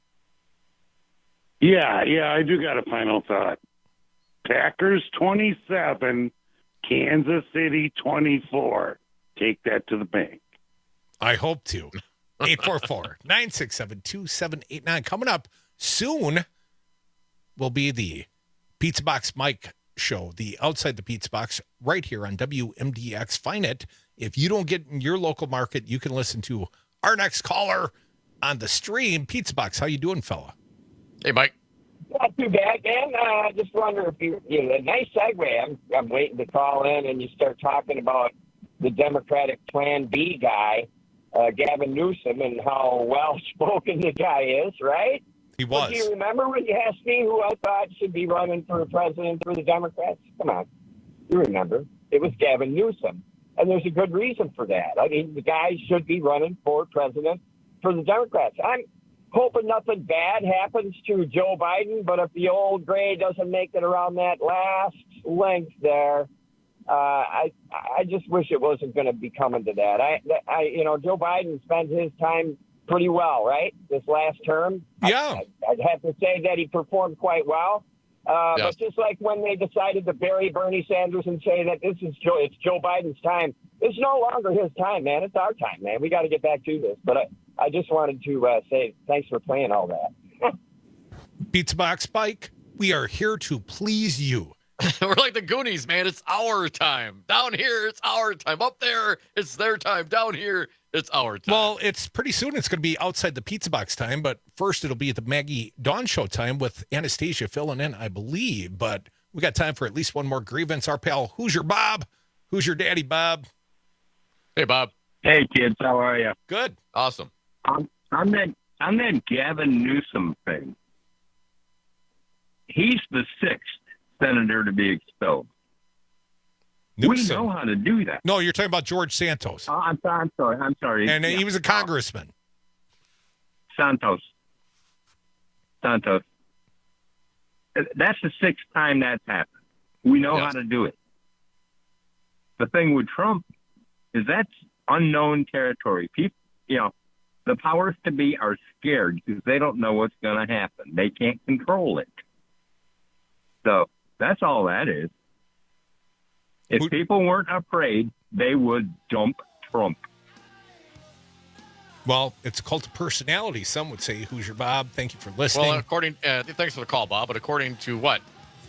[SPEAKER 17] Yeah, I do got a final thought. Packers 27, Kansas City 24. Take that to the bank.
[SPEAKER 22] I hope to. 844-967-2789. Coming up soon will be the Pizza Box Mike show, the Outside the Pizza Box, right here on WMDX. Find it. If you don't get in your local market, you can listen to our next caller on the stream. Pizza Box, how you doing, fella?
[SPEAKER 2] Hey, Mike.
[SPEAKER 7] Not too bad, man. I just wonder if a nice segue. I'm waiting to call in and you start talking about the Democratic Plan B guy, Gavin Newsom, and how well-spoken the guy is, right?
[SPEAKER 22] He was.
[SPEAKER 7] Do you remember when you asked me who I thought should be running for president for the Democrats? Come on. You remember. It was Gavin Newsom. And there's a good reason for that. I mean, the guy should be running for president for the Democrats. I'm hoping nothing bad happens to Joe Biden, but if the old gray doesn't make it around that last length there, I just wish it wasn't going to be coming to that. Joe Biden spent his time pretty well, right? This last term.
[SPEAKER 22] Yeah.
[SPEAKER 7] I'd have to say that he performed quite well. But just like when they decided to bury Bernie Sanders and say that it's Joe Biden's time, it's no longer his time, man. It's our time, man. We got to get back to this. But I just wanted to say thanks for playing all that.
[SPEAKER 22] Pizza Box Spike, we are here to please you.
[SPEAKER 2] We're like the Goonies, man. It's our time. Down here, it's our time. Up there, it's their time. Down here, it's our time.
[SPEAKER 22] Well, it's pretty soon. It's going to be Outside the Pizza Box time, but first it'll be the Maggie Dawn Show time with Anastasia filling in, I believe. But we got time for at least one more grievance. Our pal, Who's Your Bob? Who's your daddy, Bob?
[SPEAKER 2] Hey, Bob.
[SPEAKER 11] Hey, kids. How are you?
[SPEAKER 22] Good.
[SPEAKER 2] Awesome.
[SPEAKER 11] On that Gavin Newsom thing, he's the sixth senator to be expelled.
[SPEAKER 22] Newsom.
[SPEAKER 11] We know how to do that.
[SPEAKER 22] No, you're talking about George Santos.
[SPEAKER 11] Oh, I'm sorry.
[SPEAKER 22] And he was a congressman.
[SPEAKER 11] Santos. That's the sixth time that's happened. We know how to do it. The thing with Trump is that's unknown territory. People, the powers to be are scared because they don't know what's going to happen. They can't control it. So that's all that is. If people weren't afraid, they would dump Trump.
[SPEAKER 22] Well, it's a cult of personality. Some would say, Who's Your Bob? Thank you for listening.
[SPEAKER 2] Well, thanks for the call, Bob. But according to what?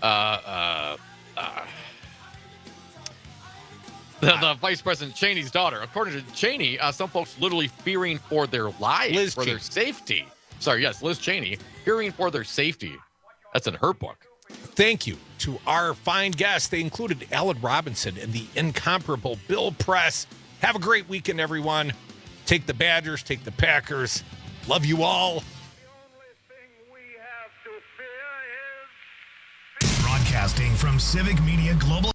[SPEAKER 2] The Vice President Cheney's daughter. According to Cheney, some folks literally fearing for their lives, their safety. Sorry, yes, Liz Cheney, fearing for their safety. That's in her book.
[SPEAKER 22] Thank you to our fine guests. They included Alan Robinson and the incomparable Bill Press. Have a great weekend, everyone. Take the Badgers, take the Packers. Love you all.
[SPEAKER 15] Broadcasting from Civic Media Global.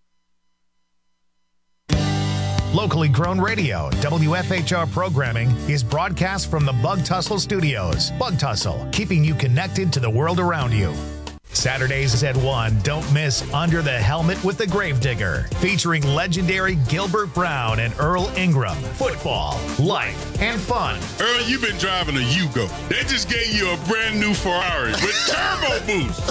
[SPEAKER 15] Locally grown radio, WFHR programming is broadcast from the Bug Tussle Studios. Bug Tussle, keeping you connected to the world around you. Saturdays at 1, don't miss Under the Helmet with the Gravedigger, featuring legendary Gilbert Brown and Earl Ingram. Football, life, and fun.
[SPEAKER 28] Earl, you've been driving a Yugo. They just gave you a brand new Ferrari with turbo boost.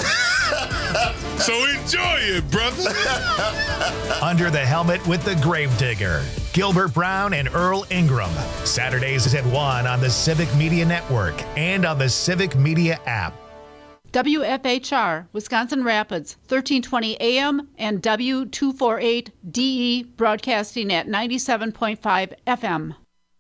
[SPEAKER 28] So enjoy it, brother.
[SPEAKER 15] Under the Helmet with the Gravedigger. Gilbert Brown and Earl Ingram. Saturdays at 1 on the Civic Media Network and on the Civic Media app.
[SPEAKER 12] WFHR, Wisconsin Rapids, 1320 AM and W248DE broadcasting at 97.5 FM.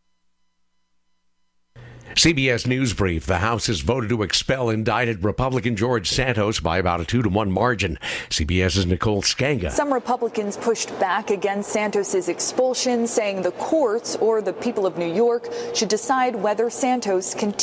[SPEAKER 13] CBS News Brief. The House has voted to expel indicted Republican George Santos by about a 2-1 margin. CBS's Nicole Skanga.
[SPEAKER 18] Some Republicans pushed back against Santos's expulsion, saying the courts or the people of New York should decide whether Santos can